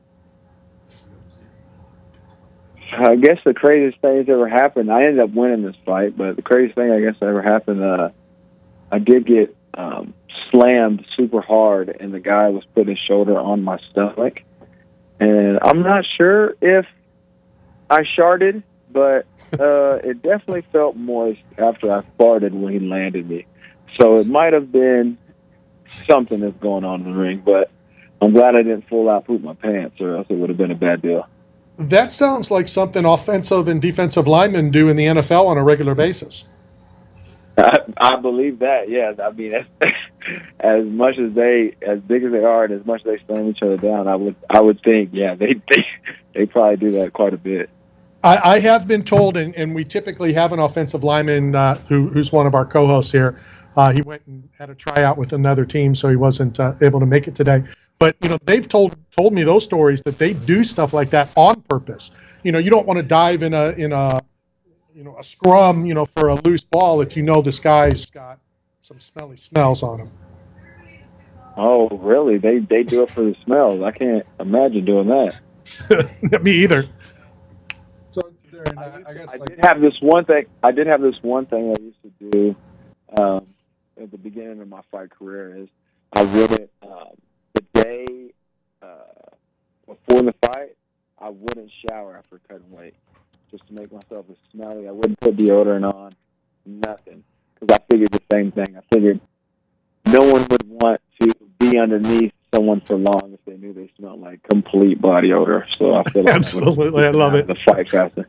I guess the craziest thing that's ever happened, I ended up winning this fight, but the craziest thing I guess that ever happened, uh, I did get um, slammed super hard, and the guy was putting his shoulder on my stomach. And I'm not sure if I sharted, but uh, it definitely felt moist after I farted when he landed me. So it might have been something that's going on in the ring, but I'm glad I didn't full out poop my pants, or else it would have been a bad deal. That sounds like something offensive and defensive linemen do in the N F L on a regular basis. I, I believe that, yeah. I mean, as, as much as they, as big as they are, and as much as they slam each other down, I would, I would think, yeah, they, they, they probably do that quite a bit. I, I have been told, and, and we typically have an offensive lineman uh, who, who's one of our co-hosts here. Uh, he went and had a tryout with another team, so he wasn't uh, able to make it today. But you know, they've told told me those stories that they do stuff like that on purpose. You know, you don't want to dive in a in a you know a scrum, you know, for a loose ball if you know this guy's got some smelly smells on him. Oh, really? They they do it for the smells. I can't imagine doing that. Me either. So, Darren, I, I guess I like, did have this one thing. I did have this one thing I used to do um, at the beginning of my fight career. Is I wouldn't um, the day uh, before the fight, I wouldn't shower after cutting weight, just to make myself as smelly. I wouldn't put deodorant on, nothing, because I figured the same thing. I figured no one would want to be underneath someone for long if they knew they smelled like complete body odor. So I feel like absolutely, I love it. The fight faster.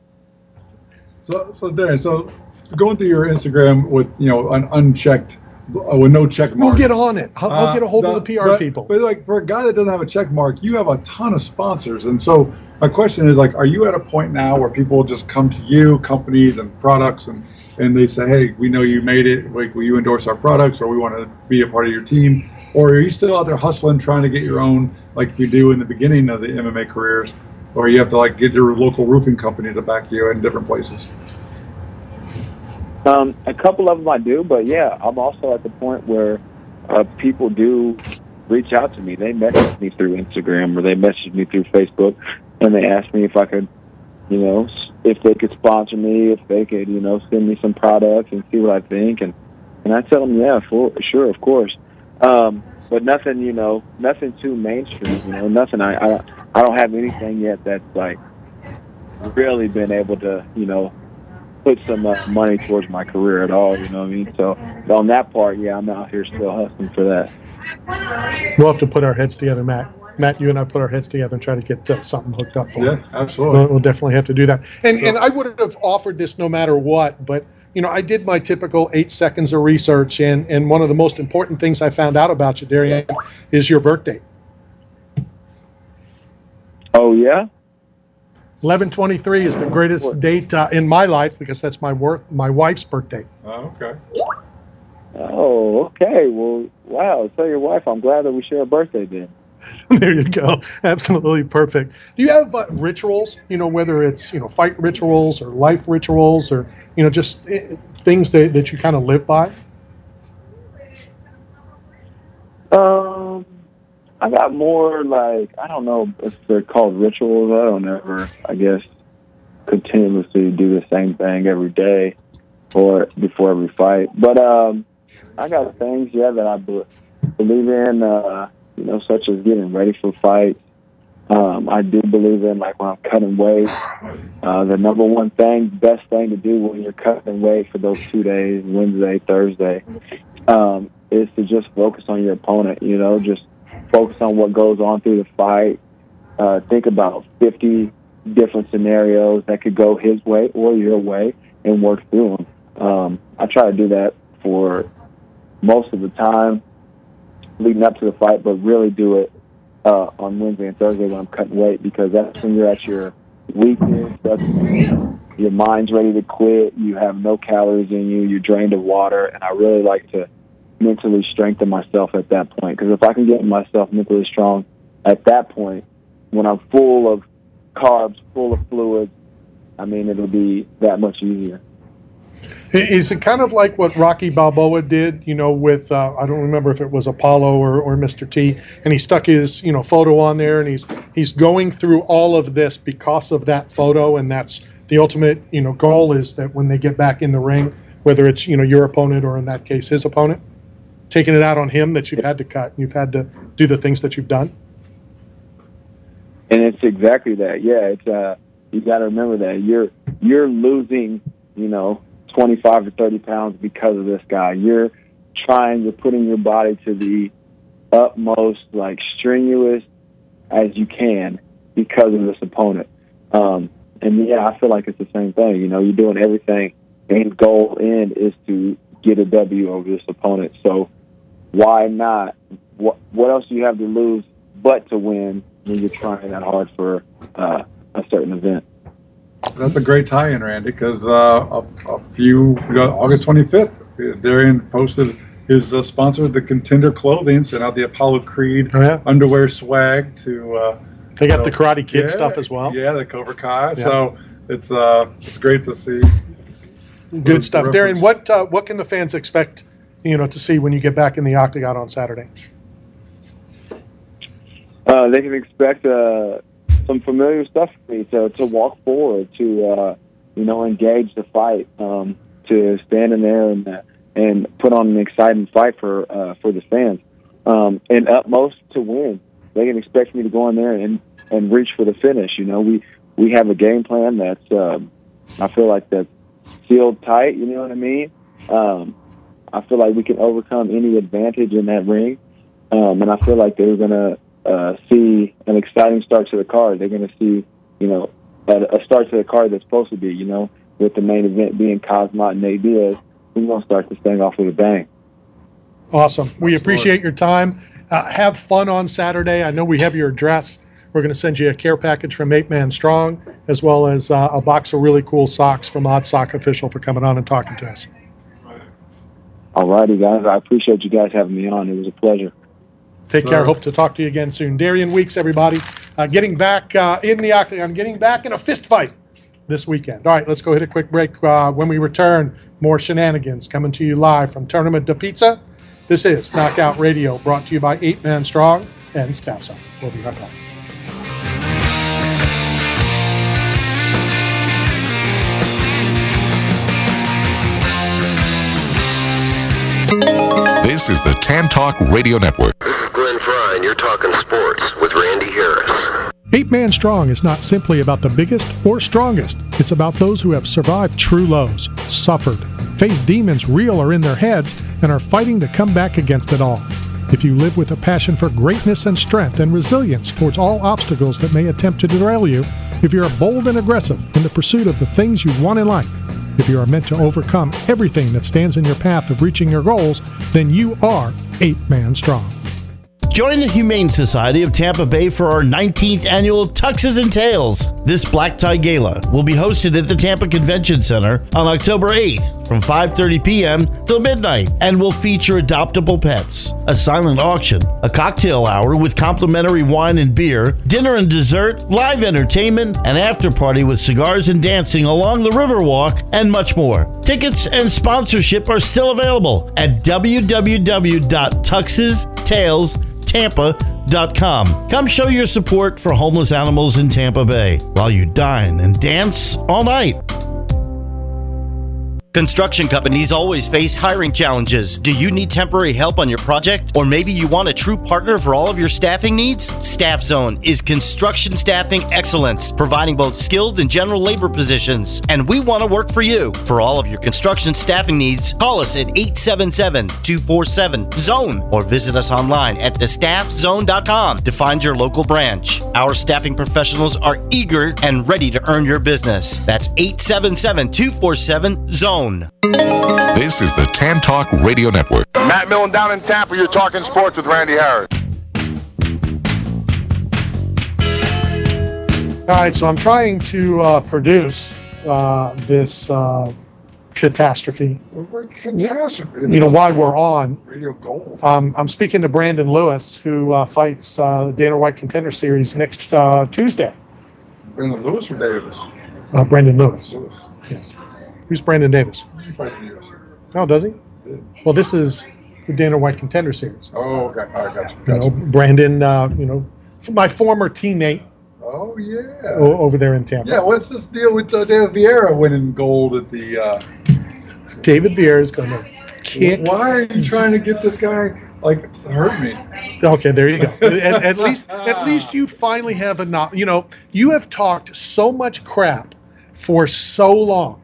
So, so Darren, so going through your Instagram with you know an unchecked, uh, with no check mark. We'll get on it. I'll, I'll uh, get a hold the, of the P R but, people. But like for a guy that doesn't have a check mark, you have a ton of sponsors, and so my question is like, are you at a point now where people just come to you, companies and products, and and they say, hey, we know you made it. Like, will you endorse our products, or we want to be a part of your team? Or are you still out there hustling, trying to get your own, like you do in the beginning of the M M A careers, or you have to like get your local roofing company to back you in different places? Um, a couple of them I do, but yeah, I'm also at the point where uh, people do reach out to me. They message me through Instagram, or they message me through Facebook, and they ask me if I could, you know, if they could sponsor me, if they could, you know, send me some products and see what I think. And, and I tell them, yeah, for sure, of course. Um, but nothing, you know, nothing too mainstream, you know, nothing. I, I, I don't have anything yet that's like really been able to, you know, put some uh, money towards my career at all, you know what I mean? So on that part, yeah, I'm out here still hustling for that. We'll have to put our heads together, Matt. Matt, you and I put our heads together and try to get uh, something hooked up for Yeah, you. absolutely. We'll, we'll definitely have to do that. And and I would have offered this no matter what, but you know, I did my typical eight seconds of research, and, and one of the most important things I found out about you, Darren, is your birthday. Oh, yeah? eleven twenty-three is the greatest date uh, in my life because that's my worth, my wife's birthday. Oh, okay. Oh, okay. Well, wow. Tell your wife I'm glad that we share a birthday then. There you go. Absolutely perfect. Do you have uh, rituals, you know, whether it's, you know, fight rituals or life rituals or, you know, just uh, things that, that you kind of live by? Um, I got more like, I don't know if they're called rituals. I don't ever, I guess, continuously do the same thing every day or before every fight. But um, I got things, yeah, that I be- believe in, uh, you know, such as getting ready for fights. Um, I do believe in, like, when I'm cutting weight, uh, the number one thing, best thing to do when you're cutting weight for those two days, Wednesday, Thursday, um, is to just focus on your opponent, you know, just focus on what goes on through the fight. Uh, think about fifty different scenarios that could go his way or your way and work through them. Um, I try to do that for most of the time leading up to the fight, but really do it uh, on Wednesday and Thursday when I'm cutting weight, because that's when you're at your weakness. That's when your mind's ready to quit. You have no calories in you. You're drained of water, and I really like to mentally strengthen myself at that point, because if I can get myself mentally strong at that point, when I'm full of carbs, full of fluids, I mean, it'll be that much easier. Is it kind of like what Rocky Balboa did, you know, with, uh, I don't remember if it was Apollo or, or Mister T, and he stuck his, you know, photo on there, and he's he's going through all of this because of that photo, and that's the ultimate, you know, goal is that when they get back in the ring, whether it's, you know, your opponent or in that case his opponent, taking it out on him that you've had to cut, you've had to do the things that you've done. And it's exactly that. Yeah, it's uh, you got to remember that you're you're losing, you know, twenty-five or thirty pounds because of this guy. You're trying, you're putting your body to the utmost, like, strenuous as you can because of this opponent. Um, and, yeah, I feel like it's the same thing. You know, you're doing everything, and goal end is to get a W over this opponent. So why not? What, what else do you have to lose but to win when you're trying that hard for uh, a certain event? That's a great tie-in, Randy, because uh, a, a few, you know, August twenty-fifth, Darian posted his uh, sponsor, the Contender Clothing, sent out the Apollo Creed oh, yeah. underwear swag to. Uh, they got know, the Karate Kid yeah, stuff as well. Yeah, the Cobra Kai. Yeah. So it's uh, it's great to see. Good stuff, Darian. What uh, what can the fans expect, you know, to see when you get back in the octagon on Saturday? Uh, they can expect uh, some familiar stuff for me to, to walk forward, to uh, you know, engage the fight, um, to stand in there and uh, and put on an exciting fight for uh, for the fans, um, and utmost to win. They can expect me to go in there and, and reach for the finish. You know, we we have a game plan that's um, I feel like that's sealed tight. You know what I mean? Um, I feel like we can overcome any advantage in that ring, um, and I feel like they're gonna. Uh, see an exciting start to the card. They're going to see, you know, a, a start to the card that's supposed to be, you know, with the main event being Cosmo and Nate Diaz. We're going to start this thing off with a bang. Awesome. We appreciate your time. Uh, have fun on Saturday. I know we have your address. We're going to send you a care package from Eight Man Strong, as well as uh, a box of really cool socks from Odd Sock Official for coming on and talking to us. All righty, guys. I appreciate you guys having me on. It was a pleasure. Take care. Hope to talk to you again soon. Darian Weeks, everybody, uh, getting back uh, in the octagon, getting back in a fist fight this weekend. All right, let's go hit a quick break. Uh, when we return, more shenanigans coming to you live from Tournament to Pizza. This is Knockout Radio, brought to you by Eight Man Strong and Staff Zone. We'll be right back. This is the Tan Talk Radio Network. This is Glenn Fry, and you're talking sports with Randy Harris. Eight Man Strong is not simply about the biggest or strongest. It's about those who have survived true lows, suffered, faced demons real or in their heads, and are fighting to come back against it all. If you live with a passion for greatness and strength and resilience towards all obstacles that may attempt to derail you, if you're bold and aggressive in the pursuit of the things you want in life, if you are meant to overcome everything that stands in your path of reaching your goals, then you are Eight Man Strong. Join the Humane Society of Tampa Bay for our nineteenth annual Tuxes and Tails. This Black Tie Gala will be hosted at the Tampa Convention Center on October eighth from five thirty p.m. till midnight and will feature adoptable pets, a silent auction, a cocktail hour with complimentary wine and beer, dinner and dessert, live entertainment, an after party with cigars and dancing along the Riverwalk, and much more. Tickets and sponsorship are still available at w w w dot tuxes tails tampa dot com. Come show your support for homeless animals in Tampa Bay while you dine and dance all night. Construction companies always face hiring challenges. Do you need temporary help on your project? Or maybe you want a true partner for all of your staffing needs? Staff Zone is construction staffing excellence, providing both skilled and general labor positions. And we want to work for you. For all of your construction staffing needs, call us at eight seven seven, two four seven, zone or visit us online at the staff zone dot com to find your local branch. Our staffing professionals are eager and ready to earn your business. That's eight seven seven, two four seven, zone. This is the Tan Talk Radio Network. Matt Millen down in Tampa, you're talking sports with Randy Harris. All right, so I'm trying to uh, produce uh, this uh, catastrophe. Catastrophe. You know, while we're on, Radio Gold. um, I'm speaking to Brandon Lewis, who uh, fights uh, the Dana White Contender Series next uh, Tuesday. Brandon Lewis or Davis? Uh, Brandon Lewis. Lewis. Yes. Who's Brandon Davis? He fights in the U F C. Oh, does he? Well, this is the Dana White Contender Series. Oh, okay. All right, gotcha. You gotcha. know, Brandon, uh, you know, my former teammate Oh, yeah. o- over there in Tampa. Yeah, what's this deal with uh, David Vieira winning gold at the... Uh, David Vieira is going to kick. Why are you trying to get this guy, like, hurt me? Okay, there you go. at, at least, at least you finally have a no, you know, you have talked so much crap for so long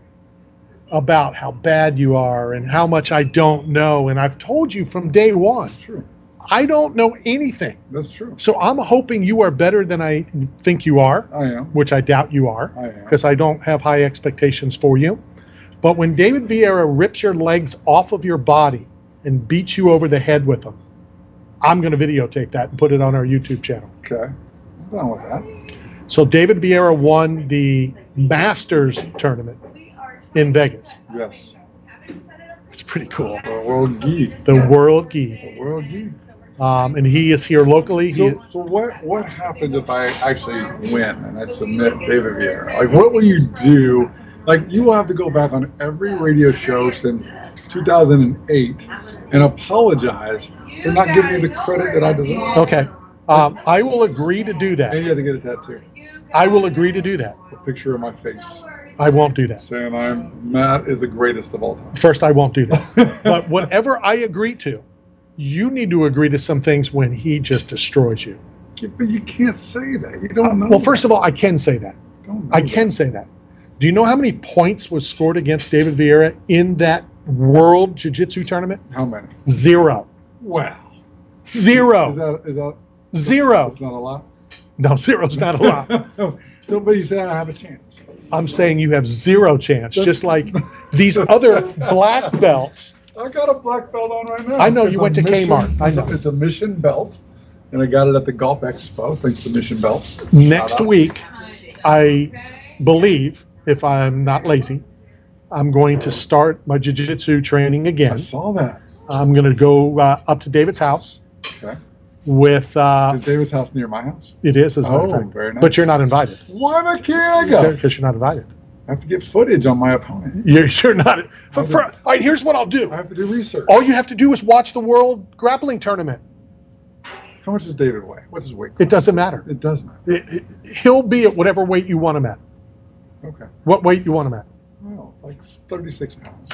about how bad you are and how much I don't know, and I've told you from day one. True. I don't know anything. That's true. So I'm hoping you are better than I think you are. I am. Which I doubt you are. I am. Because I don't have high expectations for you. But when David Vieira rips your legs off of your body and beats you over the head with them, I'm going to videotape that and put it on our YouTube channel. Okay. I'm down with that. So David Vieira won the Masters tournament in Vegas. Yes. It's pretty cool. The World Gi. The World Gi. The World Gi. Um, and he is here locally. He, So, so what what happens if I actually win and I submit David Vieira? Like, what will you do? Like, you will have to go back on every radio show since two thousand eight and apologize for not giving me the credit that I deserve. okay. Um, I will agree to do that. And you have to get a tattoo. I will agree to do that. A picture of my face I won't do that. saying I'm Matt is the greatest of all time. First, I won't do that. But whatever I agree to, you need to agree to some things when he just destroys you. But you can't say that. You don't know. Well, first of all, I can say that. Don't know I can say that. Do you know how many points was scored against David Vieira in that World Jiu-Jitsu tournament? How many? Zero. Wow. Zero. Is that is that Zero. That's not a lot. No, zero's not a lot. So, but you said I have a chance. I'm saying you have zero chance, just like these other black belts. I got a black belt on right now. I know, It's you a went to Mission- Kmart. I it's a- know. It's a Mission belt, and I got it at the Golf Expo. Thanks to Mission Belt. Next Shout out. week, I believe, if I'm not lazy, I'm going to start my jiu-jitsu training again. I saw that. I'm going to go uh, up to David's house Okay. with. Uh, Is David's house near my house? it is, as a matter of Oh, fact. very nice. But you're not invited Why not can't I go? because you're not invited. I have to get footage on my opponent. You're, you're not. For, for, all right, here's what I'll do. I have to do research. All you have to do is watch the World Grappling Tournament. How much does David weigh? What's his weight? It doesn't matter. It does matter. It, it, he'll be at whatever weight you want him at. Okay. What weight you want him at? Well, like thirty-six pounds.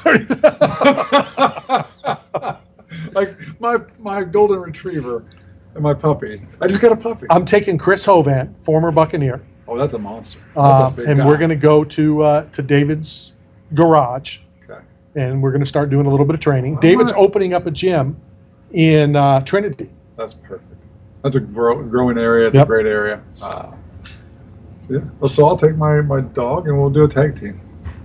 Like my my golden retriever and my puppy. I just got a puppy. I'm taking Chris Hovan, former Buccaneer, Oh, that's a monster. That's uh, a big and guy. we're going to go to uh, to David's garage, Okay. and we're going to start doing a little bit of training. All David's right. opening up a gym in uh, Trinity. That's perfect. That's a grow, growing area. It's Yep. a great area. Uh, yeah. Well, so I'll take my, my dog and we'll do a tag team.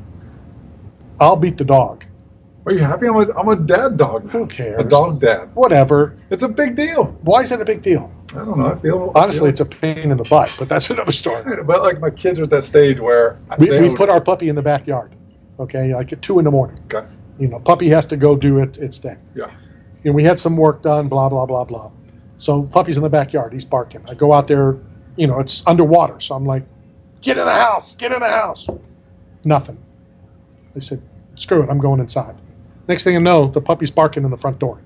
I'll beat the dog. Are you happy? I'm a, I'm a dad dog. now. Who cares? A dog dad. Whatever. It's a big deal. Why is it a big deal? I don't know. I feel Honestly, I it's a pain in the butt, but that's another story. feel, but like my kids are at that stage where We, they we own- put our puppy in the backyard, okay, like at two in the morning. Okay. You know, puppy has to go do it, its thing. Yeah. You know, we had some work done, blah, blah, blah, blah. So puppy's in the backyard. He's barking. I go out there, you know, it's underwater. So I'm like, get in the house, get in the house. Nothing. They said, screw it, I'm going inside. Next thing I know, the puppy's barking in the front door.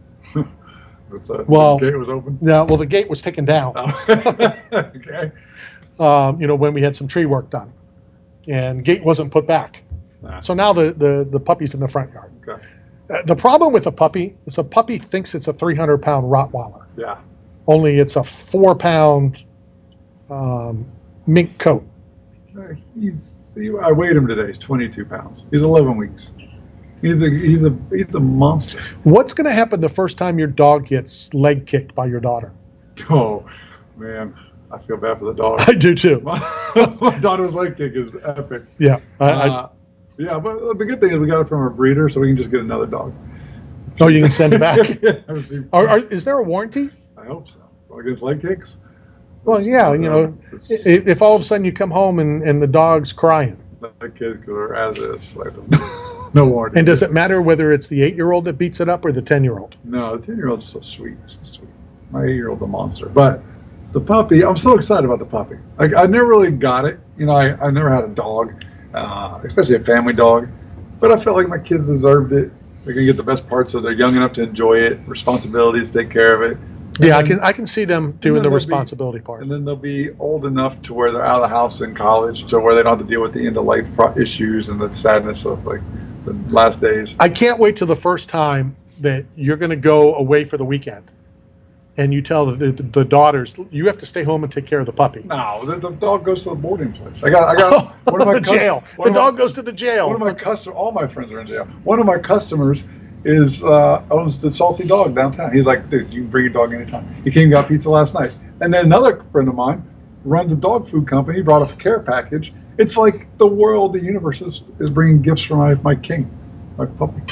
It's a, Well, the gate was open. Yeah, well, the gate was taken down. Okay. um, you know, when we had some tree work done. And gate wasn't put back. Nah. So now the, the, the puppy's in the front yard. Okay. Uh, the problem with a puppy is a puppy thinks it's a three hundred pound Rottweiler. Yeah. Only it's a four pound um, mink coat. Uh, He's. He, I weighed him today. He's twenty-two pounds. He's eleven weeks. He's a he's a he's a monster. What's going to happen the first time your dog gets leg kicked by your daughter? Oh man, I feel bad for the dog. I do too. My, my daughter's leg kick is epic. Yeah. I, Uh, yeah, but the good thing is we got it from a breeder, so we can just get another dog. I, oh, you can send it back. I see- are, are, is there a warranty? I hope so. Against leg kicks. Well, yeah. You know, if, if all of a sudden you come home and, and the dog's crying. That kid could as is like no warranty. And does it matter whether it's the eight year old that beats it up or the ten year old? No, the ten year old's so sweet, so sweet. My eight year old's a monster, but the puppy, I'm so excited about the puppy. Like I never really got it. You know, I I never had a dog, uh, especially a family dog. But I felt like my kids deserved it. They're gonna get the best parts, so they're young enough to enjoy it. Responsibilities, take care of it. And Yeah, I then- can I can see them doing then the they'll responsibility be, part. And then they'll be old enough to where they're out of the house in college, to where they don't have to deal with the end of life pro- issues and the sadness of like the last days. I can't wait till the first time that you're going to go away for the weekend, and you tell the, the, the daughters you have to stay home and take care of the puppy. No, the, the dog goes to the boarding place. I got, I got one of my the cus- jail. one The of my- dog goes to the jail. One of my customers, all my friends are in jail. One of my customers is uh, owns the Salty Dog downtown. He's like, dude, you can bring your dog anytime. He came and got pizza last night. And then another friend of mine runs a dog food company, brought a care package. It's like the world, the universe is, is bringing gifts for my, my king, my puppy.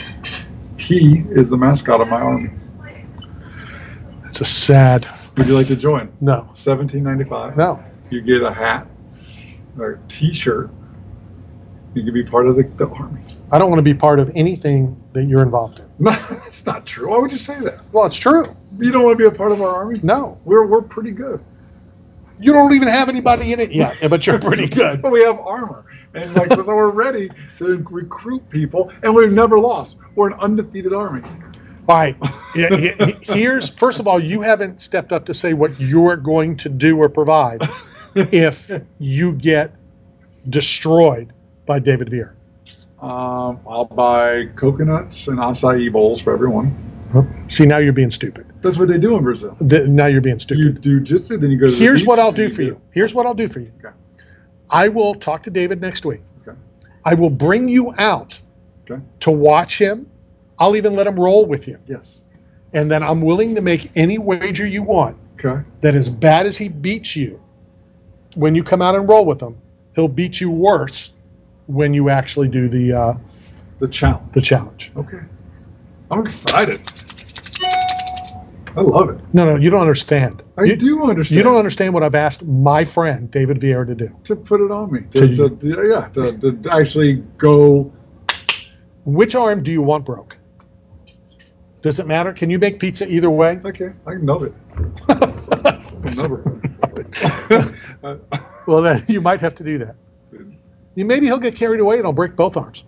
He is the mascot of my army. It's a sad. Would you like to join? No. seventeen ninety-five. No. You get a hat or a T-shirt. You can be part of the, the army. I don't want to be part of anything that you're involved in. No, that's not true. Why would you say that? Well, it's true. You don't want to be a part of our army? No. We're we're pretty good. You don't even have anybody in it yet, but you're pretty good. But we have armor. And like so we're ready to recruit people, and we've never lost. We're an undefeated army. All right. Yeah, he- Here's first of all, you haven't stepped up to say what you're going to do or provide if you get destroyed by David Veer. Um, I'll buy coconuts and acai bowls for everyone. See, now you're being stupid. That's what they do in Brazil. The, now you're being stupid. You do jitsu, then you go to the Here's beach, what I'll and do for you. Here's what I'll do for you. Okay. I will talk to David next week. Okay. I will bring you out Okay. to watch him. I'll even let him roll with you. Yes. And then I'm willing to make any wager you want Okay. that as bad as he beats you, when you come out and roll with him, he'll beat you worse when you actually do the uh, The challenge. the challenge. Okay. I'm excited. I love it. No, no, you don't understand. I you, do understand. You don't understand what I've asked my friend David Vieira to do. To put it on me. To To, you. to, to- yeah, to, to actually go. Which arm do you want broke? Does it matter? Can you make pizza either way? Okay, I can nub it. I can nub it. Well, then you might have to do that. You maybe he'll get carried away and I'll break both arms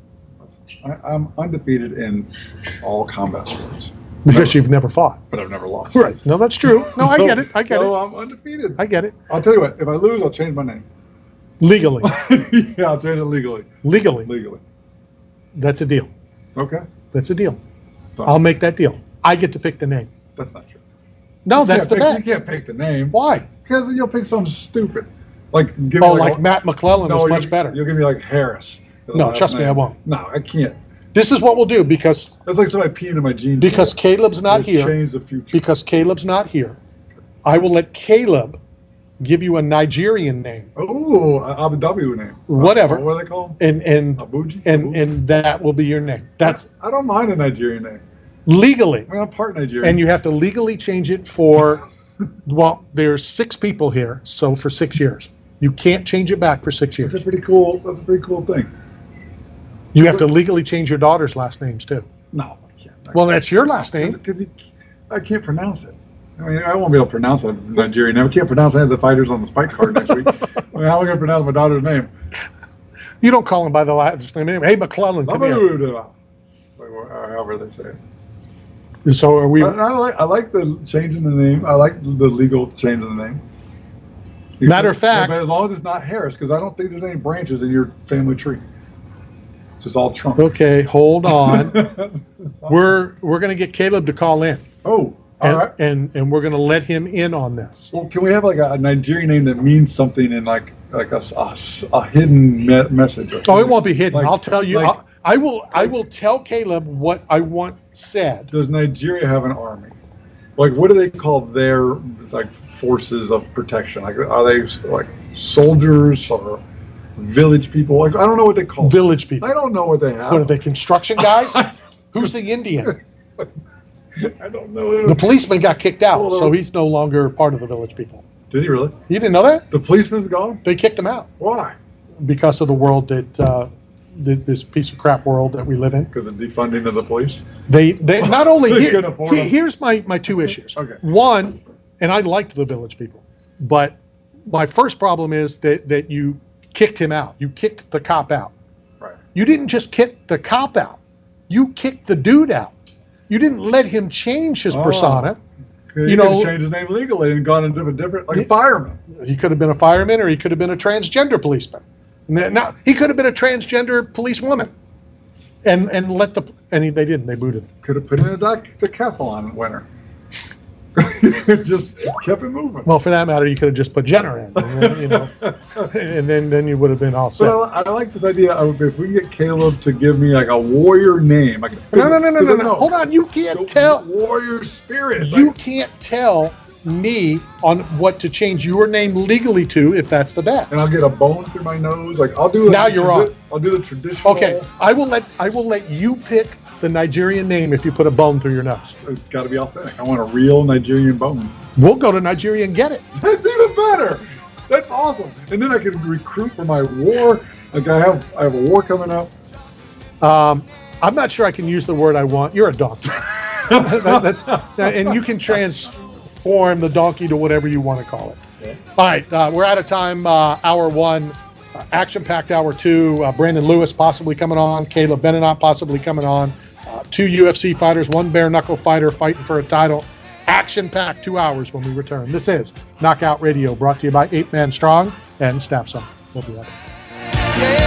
I, I'm undefeated in all combat sports. because you've never fought. But I've never lost. Right? No, that's true. No, I get it. I get so it. I'm undefeated. I get it. I'll tell you what. If I lose, I'll change my name. Legally, Yeah, I'll change it legally. legally, Legally. that's a deal. Okay. That's a deal. Fine. I'll make that deal. I get to pick the name. That's not true. No, You that's can't the pick, fact. You can't pick the name. Why? Because then you'll pick something stupid. Like give me Oh, like, like Matt McClellan no, is much you, better. You'll give me like Harris. as No, last trust me, name. I won't. No, I can't. This is what we'll do because That's like somebody peeing in my jeans. because Caleb's not It'll here. Change the future. Because Caleb's not here, I will let Caleb give you a Nigerian name, Oh, Abu Dhabi name. whatever, Uh, what are they called? and and Abuji. and and that will be your name. That's I don't mind a Nigerian name. legally, I mean, I'm part Nigerian. and you have to legally change it for. Well, there's six people here, so for six years, you can't change it back for six That's a years. pretty cool. That's a pretty cool thing. You have to legally change your daughter's last names too. No, I can't. Well, that's your last name. Because I can't pronounce it. I mean, I won't be able to pronounce a Nigerian name. I can't pronounce any of the fighters on the Spike card next week. I mean, how am I going to pronounce my daughter's name? You don't call him by the last name. Hey, McClellan, come here. Like, however they say it. So are we? I, I like I like the changing the name. I like the legal change of the name. Matter of fact- but as long as it's not Harris, because I don't think there's any branches in your family tree. It's just all Trump. Okay, hold on. we're we're gonna get Caleb to call in. Oh, and, all right. and and we're gonna let him in on this. Well, can we have like a, a Nigerian name that means something in like like a, a, a hidden me- message? Oh, it won't be hidden. Like- I'll tell you. like- I'll, I will. I will tell Caleb what I want said. Does Nigeria have an army? Like, what do they call their like forces of protection? Like, are they like soldiers or village people? Like, I don't know what they call them. Village people. I don't know what they have. What are they? Construction guys? Who's the Indian? I don't know. The policeman got kicked out, Well, so he's no longer part of the village people. Did he really? You didn't know that? The policeman's gone? They kicked him out Why? because of the world that uh, th- this piece of crap world that we live in. Because of defunding of the police? They they not only They here, couldn't afford he- them. here's my my two issues. Okay. One, and I liked the village people, but my first problem is that that you kicked him out. You kicked the cop out. Right. you didn't just kick the cop out. You kicked the dude out. You didn't let him change his Oh. persona. He You could know, have changed his name legally and gone into a different, like a fireman. he could have been a fireman, or he could have been a transgender policeman. Now he could have been a transgender policewoman, and and let the and he, they didn't. They booted him. Could have put in a doc- decathlon winner. Just kept it moving. Well, for that matter, you could have just put Jenner in, and then, you know, and then then you would have been all set. But I, I like this idea of if we can get Caleb to give me like a warrior name. Like, No, no, no, no, no, no. Hold on. You can't tell. Warrior spirit. You can't tell me on what to change your name legally to if that's the best. And I'll get a bone through my nose. Like I'll do. Now like, you're tradi- on. I'll do the traditional. Okay, I will let I will let you pick the Nigerian name if you put a bone through your nose. It's got to be authentic. I want a real Nigerian bone. We'll go to Nigeria and get it. That's even better. That's awesome. And then I can recruit for my war. Like I have, I have a war coming up. Um, I'm not sure I can use the word I want. You're a donkey. That- that's, and you can transform the donkey to whatever you want to call it. Yeah. All right, uh, we're out of time. Uh, hour one, uh, action-packed hour two. Uh, Brandon Lewis possibly coming on. Caleb Benenot possibly coming on. Uh, two U F C fighters, one bare-knuckle fighter fighting for a title. Action-packed two hours when we return. This is Knockout Radio, brought to you by Eight Man Strong and Staff Zone. We'll be right back.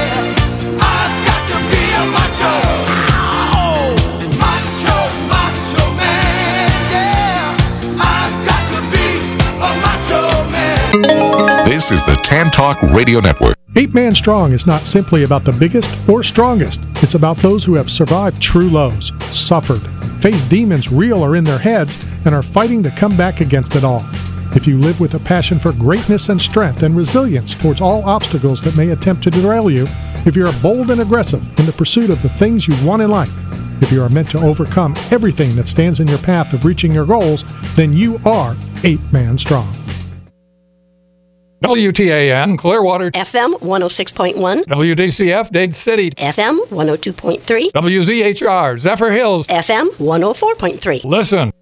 This is the Tan Talk Radio Network. Eight Man Strong is not simply about the biggest or strongest. It's about those who have survived true lows, suffered, faced demons real or in their heads, and are fighting to come back against it all. If you live with a passion for greatness and strength and resilience towards all obstacles that may attempt to derail you, if you are bold and aggressive in the pursuit of the things you want in life, if you are meant to overcome everything that stands in your path of reaching your goals, then you are Eight Man Strong. W T A N, Clearwater. F M one oh six point one. W D C F, Dade City. F M one oh two point three. W Z H R, Zephyr Hills. F M one oh four point three. Listen.